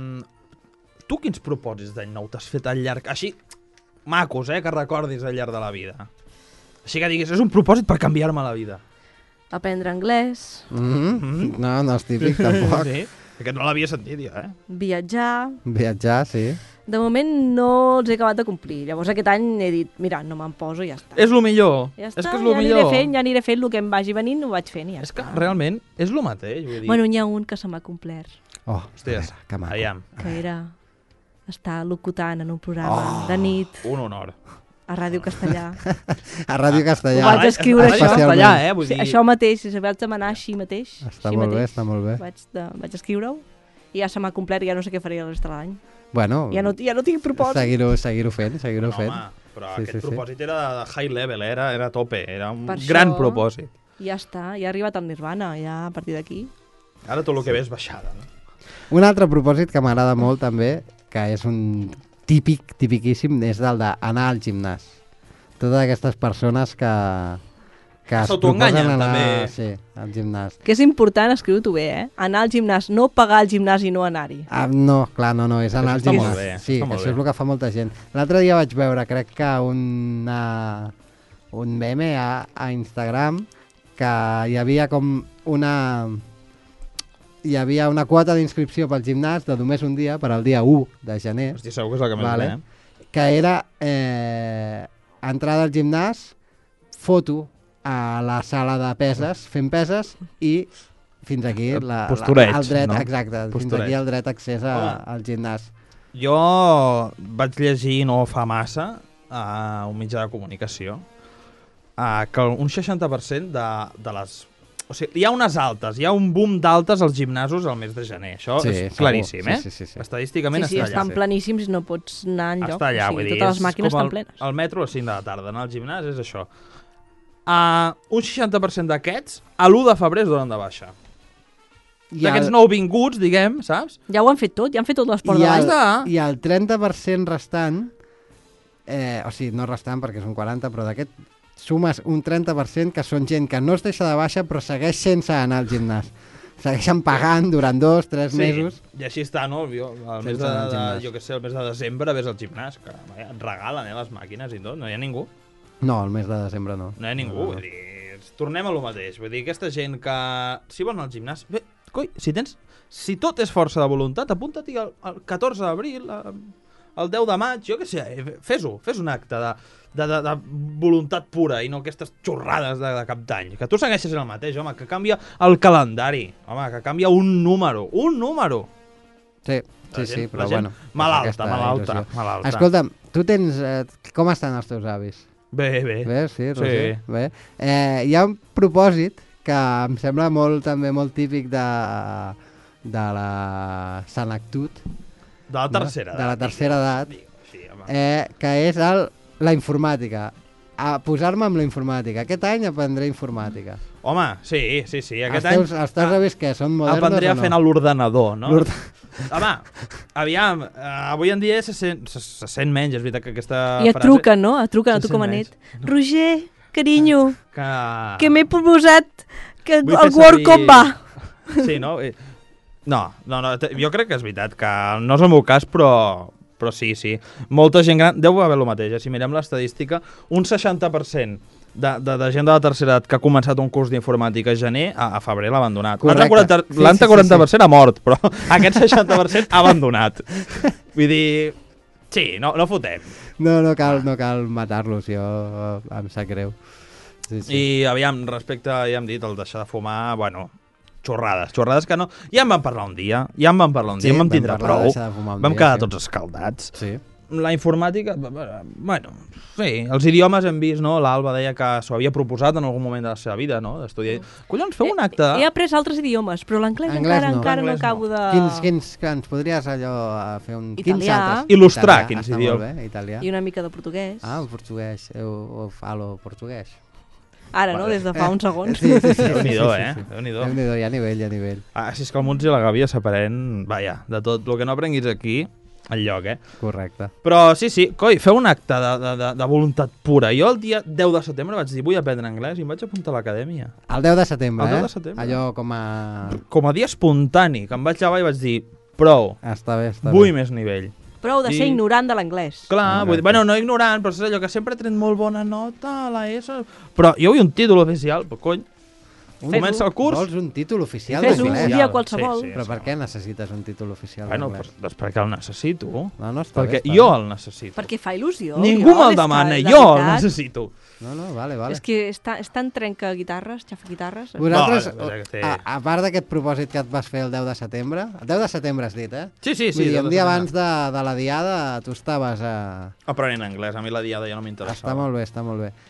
Tu quins propòsits d'any nou t'has fet al llarg, així, macos, que recordis al llarg de la vida? Així que diguis, és un propòsit per canviar-me la vida. Aprendre anglès. No és típic, tampoc. Sí. Aquest no l'havia sentit, jo, Viatjar, sí. De moment no els he acabat de complir. Llavors aquest any he dit, mira, no me'n poso i ja està. És el millor. Ja està, ja aniré fent el que em vagi venint, ho vaig fent i ja està. És que realment és el mateix, vull dir. Bueno, n'hi ha un que se m'ha complert. Oh, hòsties, que maco. Aviam. Que era estar locutant en un programa de nit. Un honor. A Ràdio Castellà. A Ràdio Castellà. Ho vaig escriure això. Castellà, vull dir... Això mateix, si vaig demanar així mateix. Està molt bé, està molt bé. Vaig escriure-ho i ja se m'ha complert i ja no sé què faria la resta de l'any. Bueno, ja no tinc propòsit. Seguir-ho fent. Home, però aquest propòsit era de high level, era a tope, era un gran propòsit. Ja està, ja ha arribat al Nirvana, ja a partir d'aquí. Ara tot el que ve és baixada. No? Un altre propòsit que m'agrada molt també, que és un tipiquíssim, és el d'anar al gimnàs. Totes aquestes persones que es proposen anar al gimnàs. Que és important, escriu-t'ho bé, anar al gimnàs, no pagar al gimnàs i no anar-hi. No, clar, no, és anar al gimnàs. Sí, això és el que fa molta gent. L'altre dia vaig veure, crec que un meme a Instagram, que hi havia com hi havia una quota d'inscripció pel gimnàs de només un dia, per al dia 1 de gener. Hòstia, segur que és el que més bé, que era entrada al gimnàs, foto a la sala de peses, fent peses, i fins aquí el dret, no? Exacte, fins aquí el dret accés al gimnàs. Jo vaig llegir no fa massa a un mitjà de comunicació que un 60% de les... O sigui, hi ha unes altes, hi ha un boom d'altes als gimnasos al mes de gener. Això és claríssim, Sí. Estadísticament està allà. Sí, estan planíssims i no pots anar enlloc. Està allà, vull dir, totes les màquines estan plenes. El metro a les 5 de la tarda, anar al gimnàs és això. Un 60% d'aquests, a l'1 de febrer es donen de baixa. D'aquests nouvinguts, diguem, saps? Ja ho han fet tot, ja han fet tot l'esport de l'any. I el 30% restant, o sigui, no restant perquè és un 40%, però d'aquest sumes un 30% que són gent que no es deixa de baixa però segueix sense anar al gimnàs. Segueixen pagant durant 2-3 mesos. I així està, no? El mes de desembre ves al gimnàs, que et regalen les màquines i tot, no hi ha ningú. No, el mes de desembre no. No hi ha ningú, vull dir, tornem a lo mateix. Vull dir, aquesta gent que si volen al gimnàs... Bé, coi, si tot és força de voluntat, apunta-t'hi el 14 d'abril, el 10 de maig, jo què sé, fes un acte de voluntat pura i no aquestes xorrades de cap d'any. Que tu segueixes el mateix, home, que canvia el calendari, home, que canvia un número. Sí, però bueno. Malalta. Escolta'm, tu tens... com estan els teus avis? Bé. Sí, Roger? Sí. Bé. Hi ha un propòsit que em sembla també molt típic de la senectut. De la tercera edat. De la tercera edat. Que és la informàtica. A posar-me amb la informàtica. Aquest any aprendré informàtica. Home, sí. Aquest els teus avis que són modernos aprendré o no? fent l'ordenador, no? Home, aviam, avui en dia se sent menys, és veritat que aquesta frase... I et truquen, no? Et truquen a tu com a net. Roger, carinyo, que m'he proposat que el Word com va. Sí, no? No, jo crec que és veritat, que no és el meu cas, però sí. Molta gent gran, deu haver el mateix, si mirem l'estadística, un 60% de gent de la tercera edat que ha començat un curs d'informàtica a gener, a febrer l'ha abandonat. L'altre 40% ha mort, però aquest 60% ha abandonat. Vull dir, sí, no fotem. No cal matar-los, jo em sap greu. Sí. I aviam, respecte, ja hem dit, el deixar de fumar, bueno... Xorrades que no... Ja en vam parlar un dia, em vam tindre prou, vam quedar tots escaldats. Sí. La informàtica, bueno, sí, els idiomes hem vist, no? L'Alba deia que s'ho havia proposat en algun moment de la seva vida, no? D'estudiar... Collons, feu un acte... He après altres idiomes, però l'anglès encara no acabo de... Quins ens podries fer un... Italià. Il·lustrar quins idiomes. Italià. I una mica de portuguès. El portuguès, eu falo portuguès. Ara, no? Des de fa uns segons. Sí. Déu-n'hi-do, Déu-n'hi-do, hi ha nivell. Si és que el Muts i la Gàbia s'aprèn, vaja, de tot. El que no aprenguis aquí, al lloc, Correcte. Però sí, coi, feu un acte de voluntat pura. Jo el dia 10 de setembre vaig dir, vull aprendre anglès i em vaig apuntar a l'acadèmia. El 10 de setembre, el 10 de setembre. Allò com a dia espontani, que em vaig llevar i vaig dir, prou, està bé. Vull més nivell. Prou de ser ignorant de l'anglès. Clar, vull dir, bueno, no ignorant, però és allò que sempre he tret molt bona nota a la ESO. Però jo vull un títol oficial, però cony. Comença el curs. Vols un títol oficial d'anglès? Fes un dia qualsevol. Però per què necessites un títol oficial d'anglès? Doncs perquè el necessito. No, està perquè jo el necessito. Perquè fa il·lusió. Ningú me'l demana, jo el necessito. No, vale. És que és tan trenca guitarres, xafa guitarres. Vosaltres, a part d'aquest propòsit que et vas fer el 10 de setembre, el 10 de setembre has dit, Sí. Vull dir, un dia abans de la diada tu estaves aprenent anglès, a mi la diada ja no m'interessava. Està molt bé.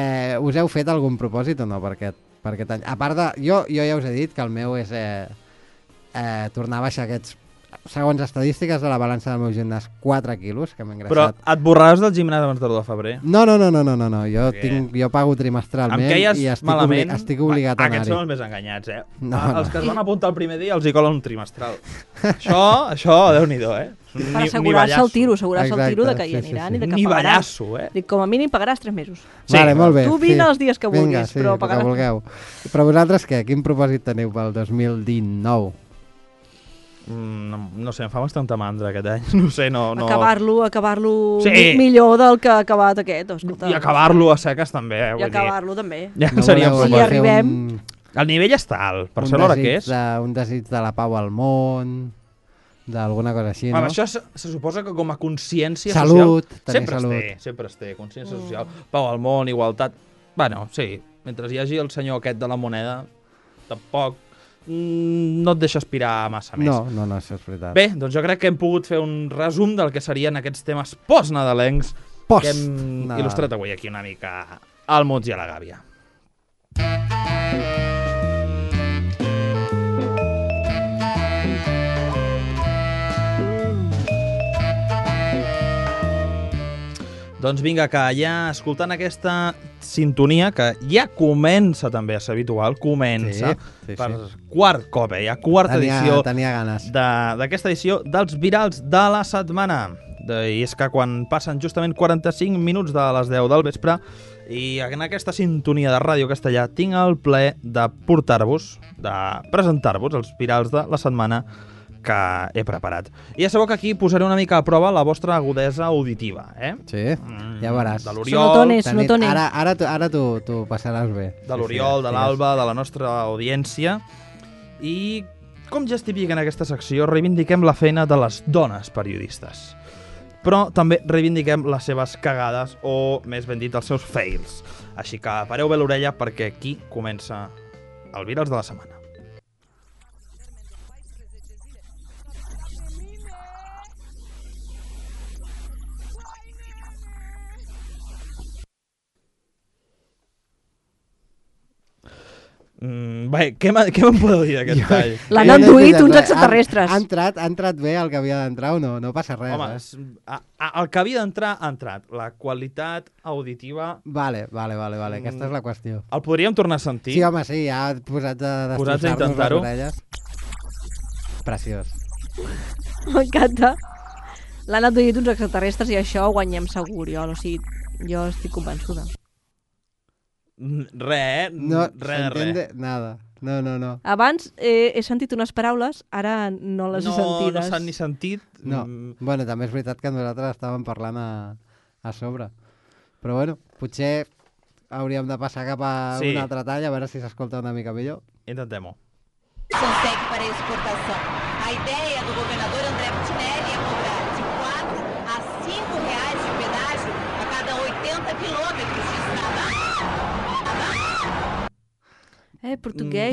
Us heu fet algun propòsit o no per aquest any? A part de... Jo ja us he dit que el meu és tornar a baixar aquests segons estadístiques de la balança del meu gimnàs, 4 quilos, que m'he engreixat. Però et borraràs del gimnàs abans de l'1 de febrer? No. Jo pago trimestralment i estic obligat a anar-hi. Aquests són els més enganyats, eh? Els que es van apuntar el primer dia els hi colen un trimestral. Això, Déu-n'hi-do, eh? Per assegurar-se el tiro, de que hi aniran i de que pagaran. Nivellasso, eh? Dic, com a mínim pagaràs 3 mesos. Vale, molt bé. Tu vine els dies que vulguis, però pagaràs. Que vulgueu. Però vosaltres què? Quin propòsit teniu pel 2019? No sé, em fa bastanta mandra aquest any. No sé, no... Acabar-lo millor del que ha acabat aquest. I acabar-lo a seques també, I acabar-lo també. Ja seria un si arribem... El nivell està alt, per ser l'hora que és. Un desig de la pau al món, d'alguna cosa així, no? Això se suposa que com a consciència social... Salut, sempre es té, consciència social. Pau al món, igualtat... Bueno, sí, mentre hi hagi el senyor aquest de la moneda, tampoc no et deixa aspirar massa més. No, això és veritat. Bé, doncs jo crec que hem pogut fer un resum del que serien aquests temes post-nadalencs que hem il·lustrat avui aquí una mica al Muts i a la Gàbia. Doncs vinga, que ja escoltant aquesta sintonia, que ja comença també a ser habitual, per quart cop, ja quarta edició d'aquesta edició dels Virals de la Setmana. I és que quan passen justament 45 minuts de les 10 del vespre i en aquesta sintonia de Ràdio Castellà tinc el plaer de portar-vos, de presentar-vos els Virals de la Setmana que he preparat. I ja sabeu que aquí posaré una mica a prova la vostra agudesa auditiva, eh? Sí, ja veuràs. De l'Oriol... Ara t'ho passaràs bé. De l'Oriol, de l'Alba, de la nostra audiència. I, com ja és típic en aquesta secció, reivindiquem la feina de les dones periodistes. Però també reivindiquem les seves cagades o, més ben dit, els seus fails. Així que pareu bé l'orella perquè aquí comença el Virals de la Setmana. Bé, què me'n podeu dir d'aquest tall? L'han enduït uns extraterrestres. Ha entrat bé el que havia d'entrar o no? No passa res. Home, el que havia d'entrar ha entrat. La qualitat auditiva... Vale, aquesta és la qüestió. El podríem tornar a sentir? Sí, home, sí, ja posats a intentar-ho. Preciós. M'encanta. L'han enduït uns extraterrestres i això ho guanyem segur, jo estic convençuda. Res. Nada. No. Abans he sentit unes paraules, ara no les he sentides. No s'han ni sentit. No. Bueno, també és veritat que nosaltres estàvem parlant a sobre. Però bueno, potser hauríem de passar cap a un altre tall, a veure si s'escolta una mica millor. Intentem-ho. Consec para exportação. A ideia do governador André Putinelli é cobrar de 4 a 5 reais de pedágio a cada 80 quilômetros de estrada. Portuguès.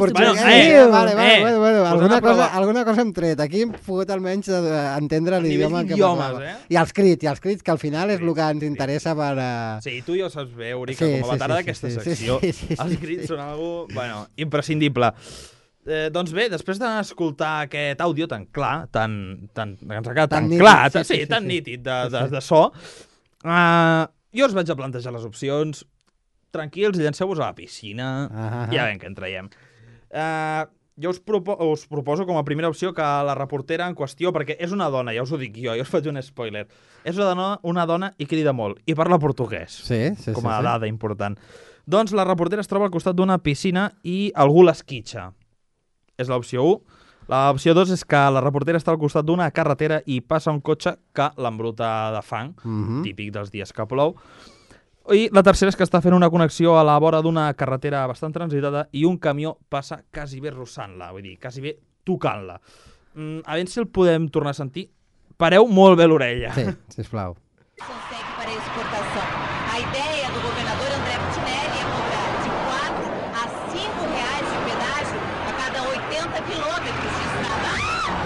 Alguna cosa hem tret. Aquí hem pogut almenys entendre l'idioma que parlava. I els crits, que al final és el que ens interessa per... Sí, tu ja ho saps bé, Uri, que com a veterà d'aquesta secció, els crits són algo imprescindible. Doncs bé, després d'escoltar aquest àudio tan clar, ens ha quedat tan clar, tan nítid de so, jo us vaig a plantejar les opcions. Tranquils, llanceu-vos a la piscina, ja veiem que en traiem. Jo us proposo com a primera opció que la reportera en qüestió, perquè és una dona, ja us ho dic jo us faig un spoiler, és una dona i crida molt, i parla portuguès, com a dada important. Doncs la reportera es troba al costat d'una piscina i algú l'esquitxa. És l'opció 1. L'opció 2 és que la reportera està al costat d'una carretera i passa un cotxe que l'embruta de fang, típic dels dies que plou. I la tercera és que està fent una connexió a la vora d'una carretera bastant transitada i un camió passa quasi bé rossant-la, vull dir, quasi bé tocant-la. A veure si el podem tornar a sentir. Pareu molt bé l'orella. Sí, sisplau. Consec para exportação. A ideia do governador André Putinelli é cobrar de 4 a 5 reais de pedágio a cada 80 quilômetros de estrada.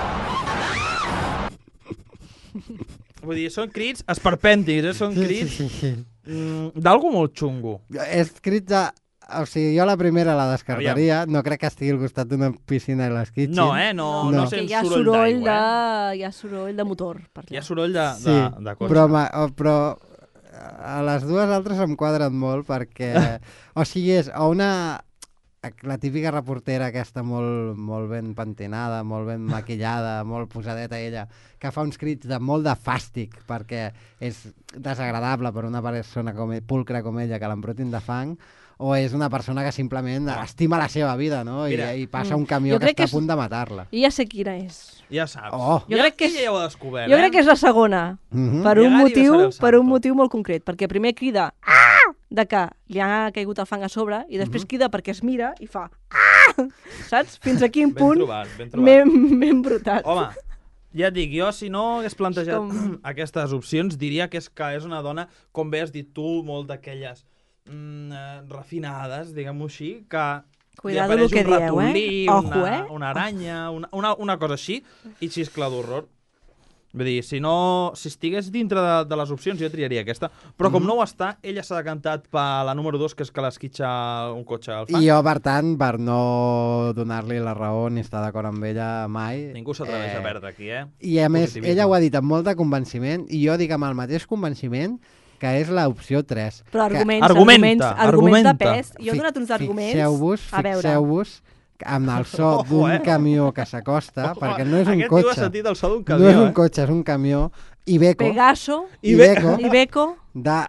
Vull dir, són crits esperpèntics, són crits d'algú molt xungo. És crits O sigui, jo la primera la descartaria. No crec que estigui al costat d'una piscina i l'esquitxin. No, no sents soroll d'aigua. Hi ha soroll de motor. Hi ha soroll de cotxe. Però a les dues altres em quadren molt perquè... O sigui, és la típica reportera aquesta molt ben pentinada, molt ben maquillada, molt posadeta ella, que fa uns crits de molt de fàstic perquè és desagradable per una persona pulcra com ella que l'embrutin de fang, o és una persona que simplement estima la seva vida, no? I passa un camió que està a punt de matar-la. Ja sé quina és. Ja saps. Jo crec que ja ho he descobert. Jo crec que és la segona, per un motiu molt concret, perquè primer crida de que li ha caigut el fang a sobre i després crida perquè es mira i fa saps? Fins a quin punt m'he embrutat. Home, ja et dic, jo si no hagués plantejat aquestes opcions diria que és una dona, com bé has dit tu, molt d'aquelles refinades, diguem-ho així, que li apareix un ratolí, una aranya, una cosa així, i xiscla d'horror. Vull dir, si estigués dintre de les opcions, jo triaria aquesta. Però com no ho està, ella s'ha decantat per la número 2, que és que l'esquitxa un cotxe al fang. I jo, per tant, per no donar-li la raó ni estar d'acord amb ella mai... Ningú s'atreveix a perdre aquí, I a més, ella ho ha dit amb molt de convenciment, i jo dic amb el mateix convenciment que és l'opció 3. Però argumenta pes. Jo he donat uns arguments. Fixeu-vos amb el so d'un camió que s'acosta, perquè no és un cotxe. Aquest tio ha sentit el so d'un camió. No és un cotxe, és un camió Iveco. Pegaso. Iveco. De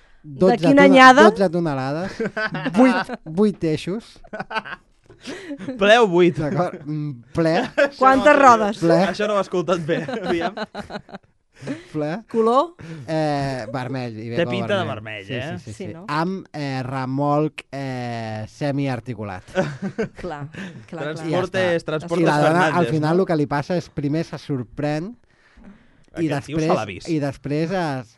12 tonelades. 8 eixos. Ple o 8? D'acord, ple. Quantes rodes? Això no ho he escoltat bé, aviam. Color? Vermell. Té pinta de vermell, Sí, no? Amb remolc semiarticulat. Clar. Transportes Fernández. I la dona, al final, el que li passa és primer se sorprèn i després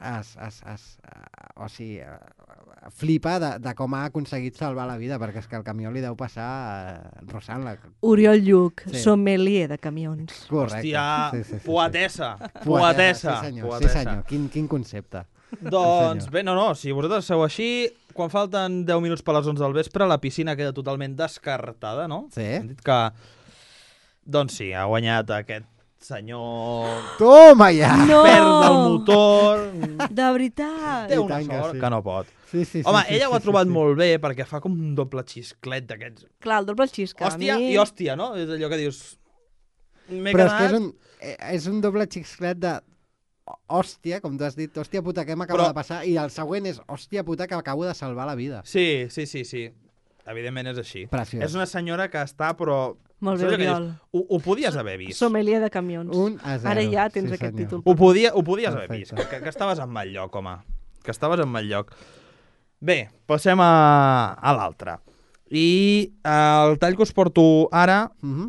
flipa de com ha aconseguit salvar la vida, perquè és que el camió li deu passar rossant-la. Oriol Lluc, sommelier de camions. Correcte. Hòstia, poetessa. Sí, senyor. Quin concepte. Doncs bé, si vosaltres sou així, quan falten 10 minuts per les 11 del vespre, la piscina queda totalment descartada, no? Sí. Hem dit que, doncs sí, ha guanyat aquest senyor... Toma ja! Perd el motor... De veritat! Té una sort que no pot. Sí, home, ella ho ha trobat molt bé, perquè fa com un doble xisclet d'aquests... Clar, el doble xisca. Hòstia i hòstia, no? És allò que dius... Però és que és un doble xisclet de... Hòstia, com tu has dit, hòstia puta, què m'acaba de passar? I el següent és, hòstia puta, que acabo de salvar la vida. Sí. Evidentment és així. Preciós. És una senyora que està, però... Molt bé, Oriol. Ho podies haver vist. Sommelier de camions. 1-0. Ara ja tens aquest títol. Ho podies haver vist, que estaves en mal lloc, home. Que estaves en mal lloc. Bé, passem a l'altre. I el tall que us porto ara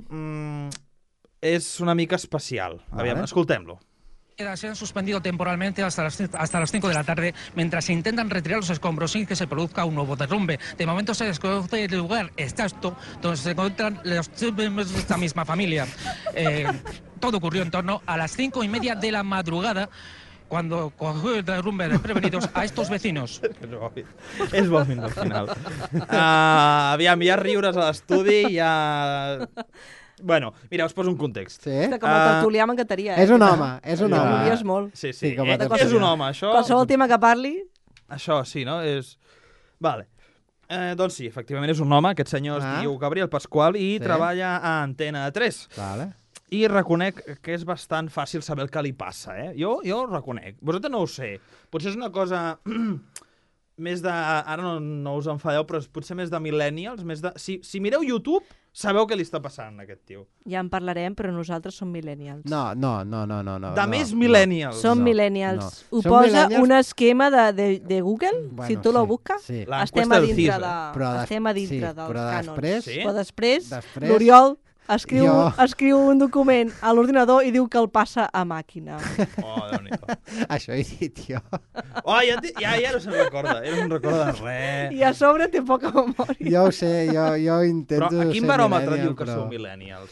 és una mica especial. Aviam, escoltem-lo. Se han suspendido temporalmente hasta las 5 de la tarde mientras se intentan retirar los escombros sin que se produzca un nuevo derrumbe. De momento se desconoce el lugar exacto donde se encuentran los miembros de esta misma familia. Todo ocurrió en torno a las 5:30 de la madrugada, cuando cogió el derrumbe desprevenidos a estos vecinos. És bo fins al final. Aviam, hi ha riures a l'estudi, hi ha... Bueno, mira, us poso un context. Sí? Com a tertulià m'encantaria. És un home, és un home. M'ho molt. Sí, és un home, això... Qualsevol tema que parli... Això, sí, no? Vale. Doncs sí, efectivament és un home, aquest senyor es diu Gabriel Pascual i treballa a Antena 3. Vale. I reconec que és bastant fàcil saber el que li passa, Jo ho reconec. Vosaltres no ho sé. Potser és una cosa... més de... Ara no us enfadeu, però potser més de millennials, més de... Si mireu YouTube, sabeu què li està passant a aquest tio. Ja en parlarem, però nosaltres som millennials. No. De més millennials. Som millennials. Ho posa un esquema de Google, si tu lo busques. Estem a dintre dels cànons. Però després l'Oriol escriu un document a l'ordinador i diu que el passa a màquina. Déu-n'hi-do. Això he dit jo. Ja no se'n recorda. Ja no se'n recorda de res. I a sobre té poca memòria. Jo ho sé, jo intento ser millennial. Però a quin baròmetre diu que sou millennials?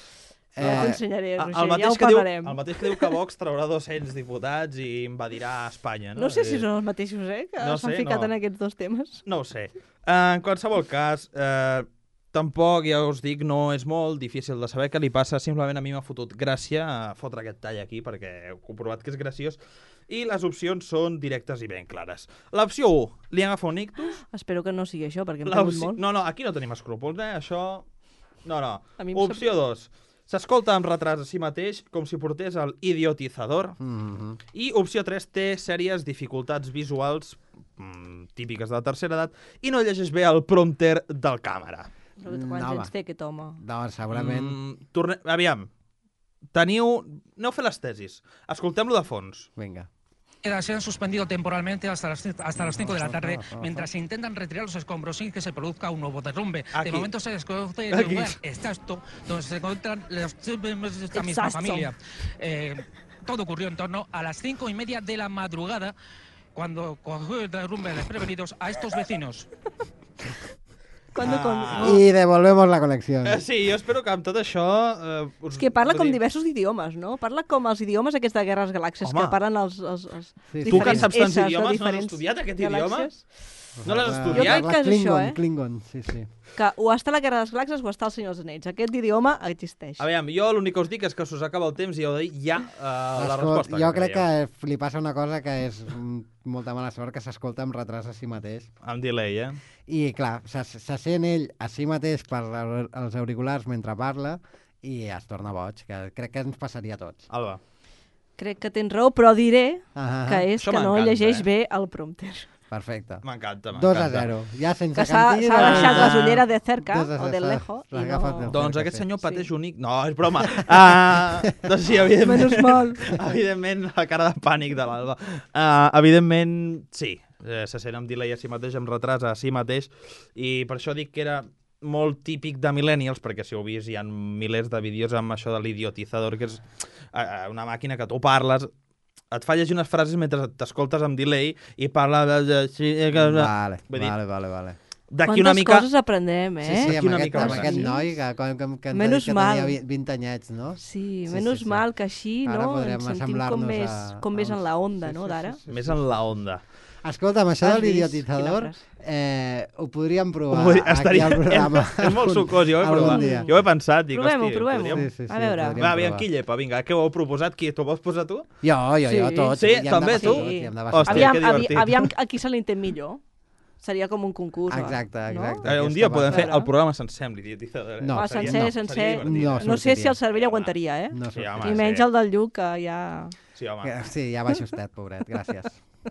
T'ensenyaré, Roger, ja ho parlarem. El mateix que diu que Vox traurà 200 diputats i invadirà Espanya. No sé si són els mateixos, que s'han ficat en aquests dos temes. No ho sé. En qualsevol cas, tampoc, ja us dic, no és molt difícil de saber què li passa. Simplement a mi m'ha fotut gràcia fotre aquest tall aquí perquè heu comprovat que és graciós. I les opcions són directes i ben clares. L'opció 1, li agafa un ictus. Espero que no sigui això, perquè em pregut molt. No, aquí no tenim escrúpols, Això... No. Opció 2. S'escolta amb retras a si mateix com si portés el idiotizador. I opció 3 té sèries dificultats visuals típiques de la tercera edat i no llegeix bé el prompter del càmera. Quants anys té aquest home? No, segurament. Aviam, aneu a fer les tesis. Escoltem-lo de fons. Vinga. Se han suspendido temporalmente hasta las 5 de la tarde mientras se intentan retirar los escombros sin que se produzca un nuevo derrumbe. Aquí. De momento se desconoce el lugar exacto donde se encuentran esta misma familia. Todo ocurrió en torno a las 5:30 de la madrugada cuando cogió el derrumbe desprevenidos a estos vecinos. Y devolvemos la conexión. Sí, jo espero que amb tot això... És que parla com diversos idiomes, no? Parla com els idiomes aquests de Guerres Galàxies, que parlen els diferents... Tu que saps tants idiomes, no has estudiat aquest idioma? No l'has estudiat? Jo crec que és això, Klingon, sí. Que o està la Guerra dels Galàxies o està el Senyor dels Anells. Aquest idioma existeix. Aviam, jo l'únic que us dic és que s'us acaba el temps i heu de dir ja la resposta. Jo crec que li passa una cosa que és molta mala sort, que s'escolta amb retras a si mateix. Amb delay, I clar, se sent ell a si mateix per els auriculars mentre parla i es torna boig, que crec que ens passaria a tots. Alba. Crec que tens raó, però diré que és que no llegeix bé el prompter. Perfecte. M'encanta. 2-0. Ja sense que s'ha deixat les ulleres de cerca o de lejos. Doncs aquest senyor pateix únic... No, és broma. Doncs sí, evidentment, la cara de pànic de l'Alba. Evidentment, sí. Se sent amb delay a si mateix, amb retras a si mateix, i per això dic que era molt típic de millennials, perquè si heu vist hi ha milers de vídeos amb això de l'idiotizador, que és una màquina que tu parles, et fa llegir unes frases mentre t'escoltes amb delay i parla de... Vale. Quantes coses aprendrem, Sí, amb aquest noi que tenia 20 anyets, no? Sí, menys mal que així ens sentim com més en la onda, no, d'ara? Més en la onda. Escolta'm, això de l'idiotizador ho podríem provar aquí al programa. És molt sucós, jo ho he pensat. Provem-ho. A veure. Aviam, qui llepa? Vinga, què ho heu proposat? T'ho vols posar tu? Jo, tots. Sí, també tu? Aviam a qui se l'entén millor. Seria com un concurs. Exacte. Un dia podem fer el programa sencer amb l'idiotizador. No, sencer. No sé si el cervell aguantaria, I menys el del Lluc, que ja... Sí, ja va justet, pobret. Gràcies.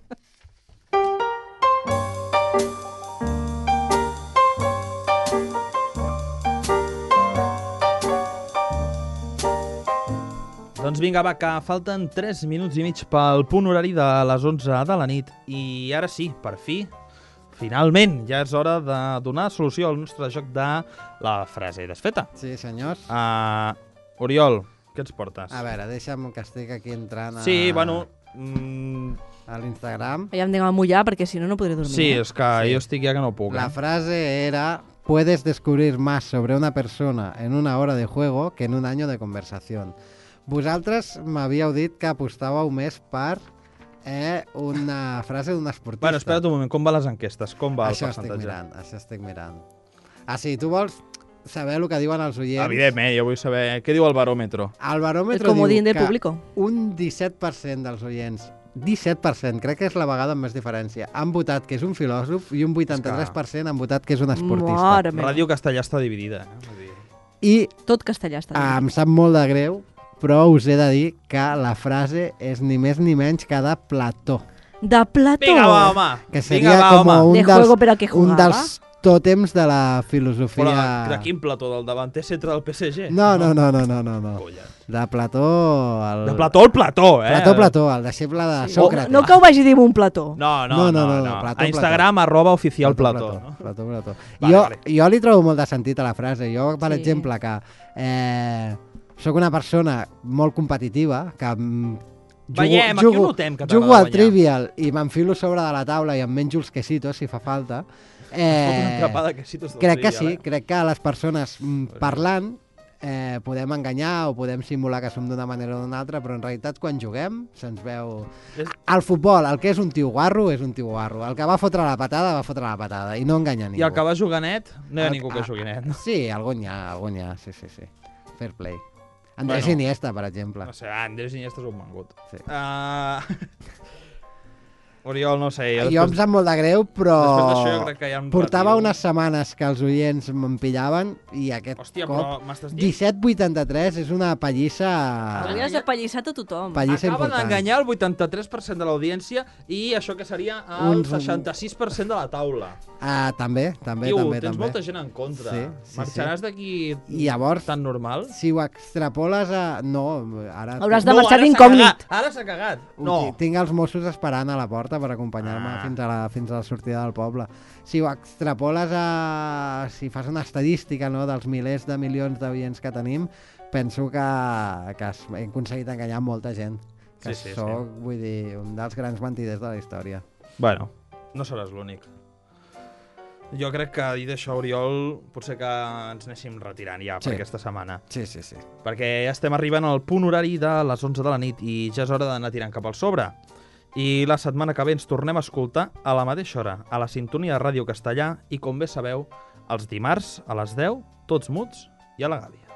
Doncs vinga, va, que falten 3 minuts i mig pel punt horari de les 11 de la nit. I ara sí, per fi, finalment, ja és hora de donar solució al nostre joc de la frase desfeta. Sí, senyors. Oriol, què ens portes? A veure, deixa'm que estic aquí entrant a... Sí, bueno... a l'Instagram. Ja em anem a mullar, perquè si no, no podré dormir. Sí, és que jo estic ja que no puc. La frase era... Puedes descubrir más sobre una persona en una hora de juego que en un año de conversación. Vosaltres m'havíeu dit que apostàveu més per una frase d'un esportista. Bueno, espera't un moment, com van les enquestes? Com va el percentatge? Això estic mirant. Si tu vols saber el que diuen els oients... Evidentment, jo vull saber què diu el baròmetro. El baròmetro diu que un 17% dels oients, 17%, crec que és la vegada amb més diferència, han votat que és un filòsof i un 83% han votat que és un esportista. Ràdio Castellà està dividida. I tot Castellà està dividida. Em sap molt de greu, però us he de dir que la frase és ni més ni menys que de Plató. De Plató? Vinga, va, home. Que seria un dels tòtems de la filosofia... Però de quin Plató? Del davanter centre del PSG? No. De Plató... De Plató el Plató, Plató, el deixeble de Sòcrates. No que ho vagi dir un Plató. No. A Instagram, @oficialplató. Plató. Jo li trobo molt de sentit a la frase. Jo, per exemple, que... soc una persona molt competitiva, que jugo al Trivial i m'enfilo sobre de la taula i em menjo els quesitos, si fa falta. Crec que sí, crec que les persones parlant podem enganyar o podem simular que som d'una manera o d'una altra, però en realitat quan juguem se'ns veu... Al futbol, el que és un tio guarro és un tio guarro. El que va fotre la patada, va fotre la patada, i no enganya ningú. I el que va jugar net, no hi ha ningú que jugui net. Sí, algun hi ha, sí. Fair play. Andrés Iniesta, per exemple. No sé, Andrés Iniesta és un mangut. Sí. Oriol, no sé... Jo em sap molt de greu, però jo crec que hi ha un portava unes setmanes que els oients me'n pillaven i aquest cop 17-83 és una pallissa... Hauries de pallissar a tothom. Acaba d'enganyar el 83% de l'audiència i això que seria el 66% de la taula. També. Tens molta gent en contra. Marxaràs d'aquí tan normal? Si ho extrapoles a... No, ara... Hauràs de marxar d'incògnit. Ara s'ha cagat. No. Tinc els Mossos esperant a la porta per acompanyar-me fins a la sortida del poble. Si ho extrapoles a... Si fas una estadística, no, dels milers de milions d'oients que tenim, penso que he aconseguit enganyar molta gent. Que soc, vull dir, un dels grans mentiders de la història. Bueno, no seràs l'únic. Jo crec que, dit això, Oriol, potser que ens anéssim retirant ja per aquesta setmana. Sí. Perquè ja estem arribant al punt horari de les 11 de la nit i ja és hora d'anar tirant cap al sobre. I la setmana que ve ens tornem a escoltar a la mateixa hora, a la sintonia de Ràdio Castellà i, com bé sabeu, els dimarts a les 10, tots muts i a la gàbia.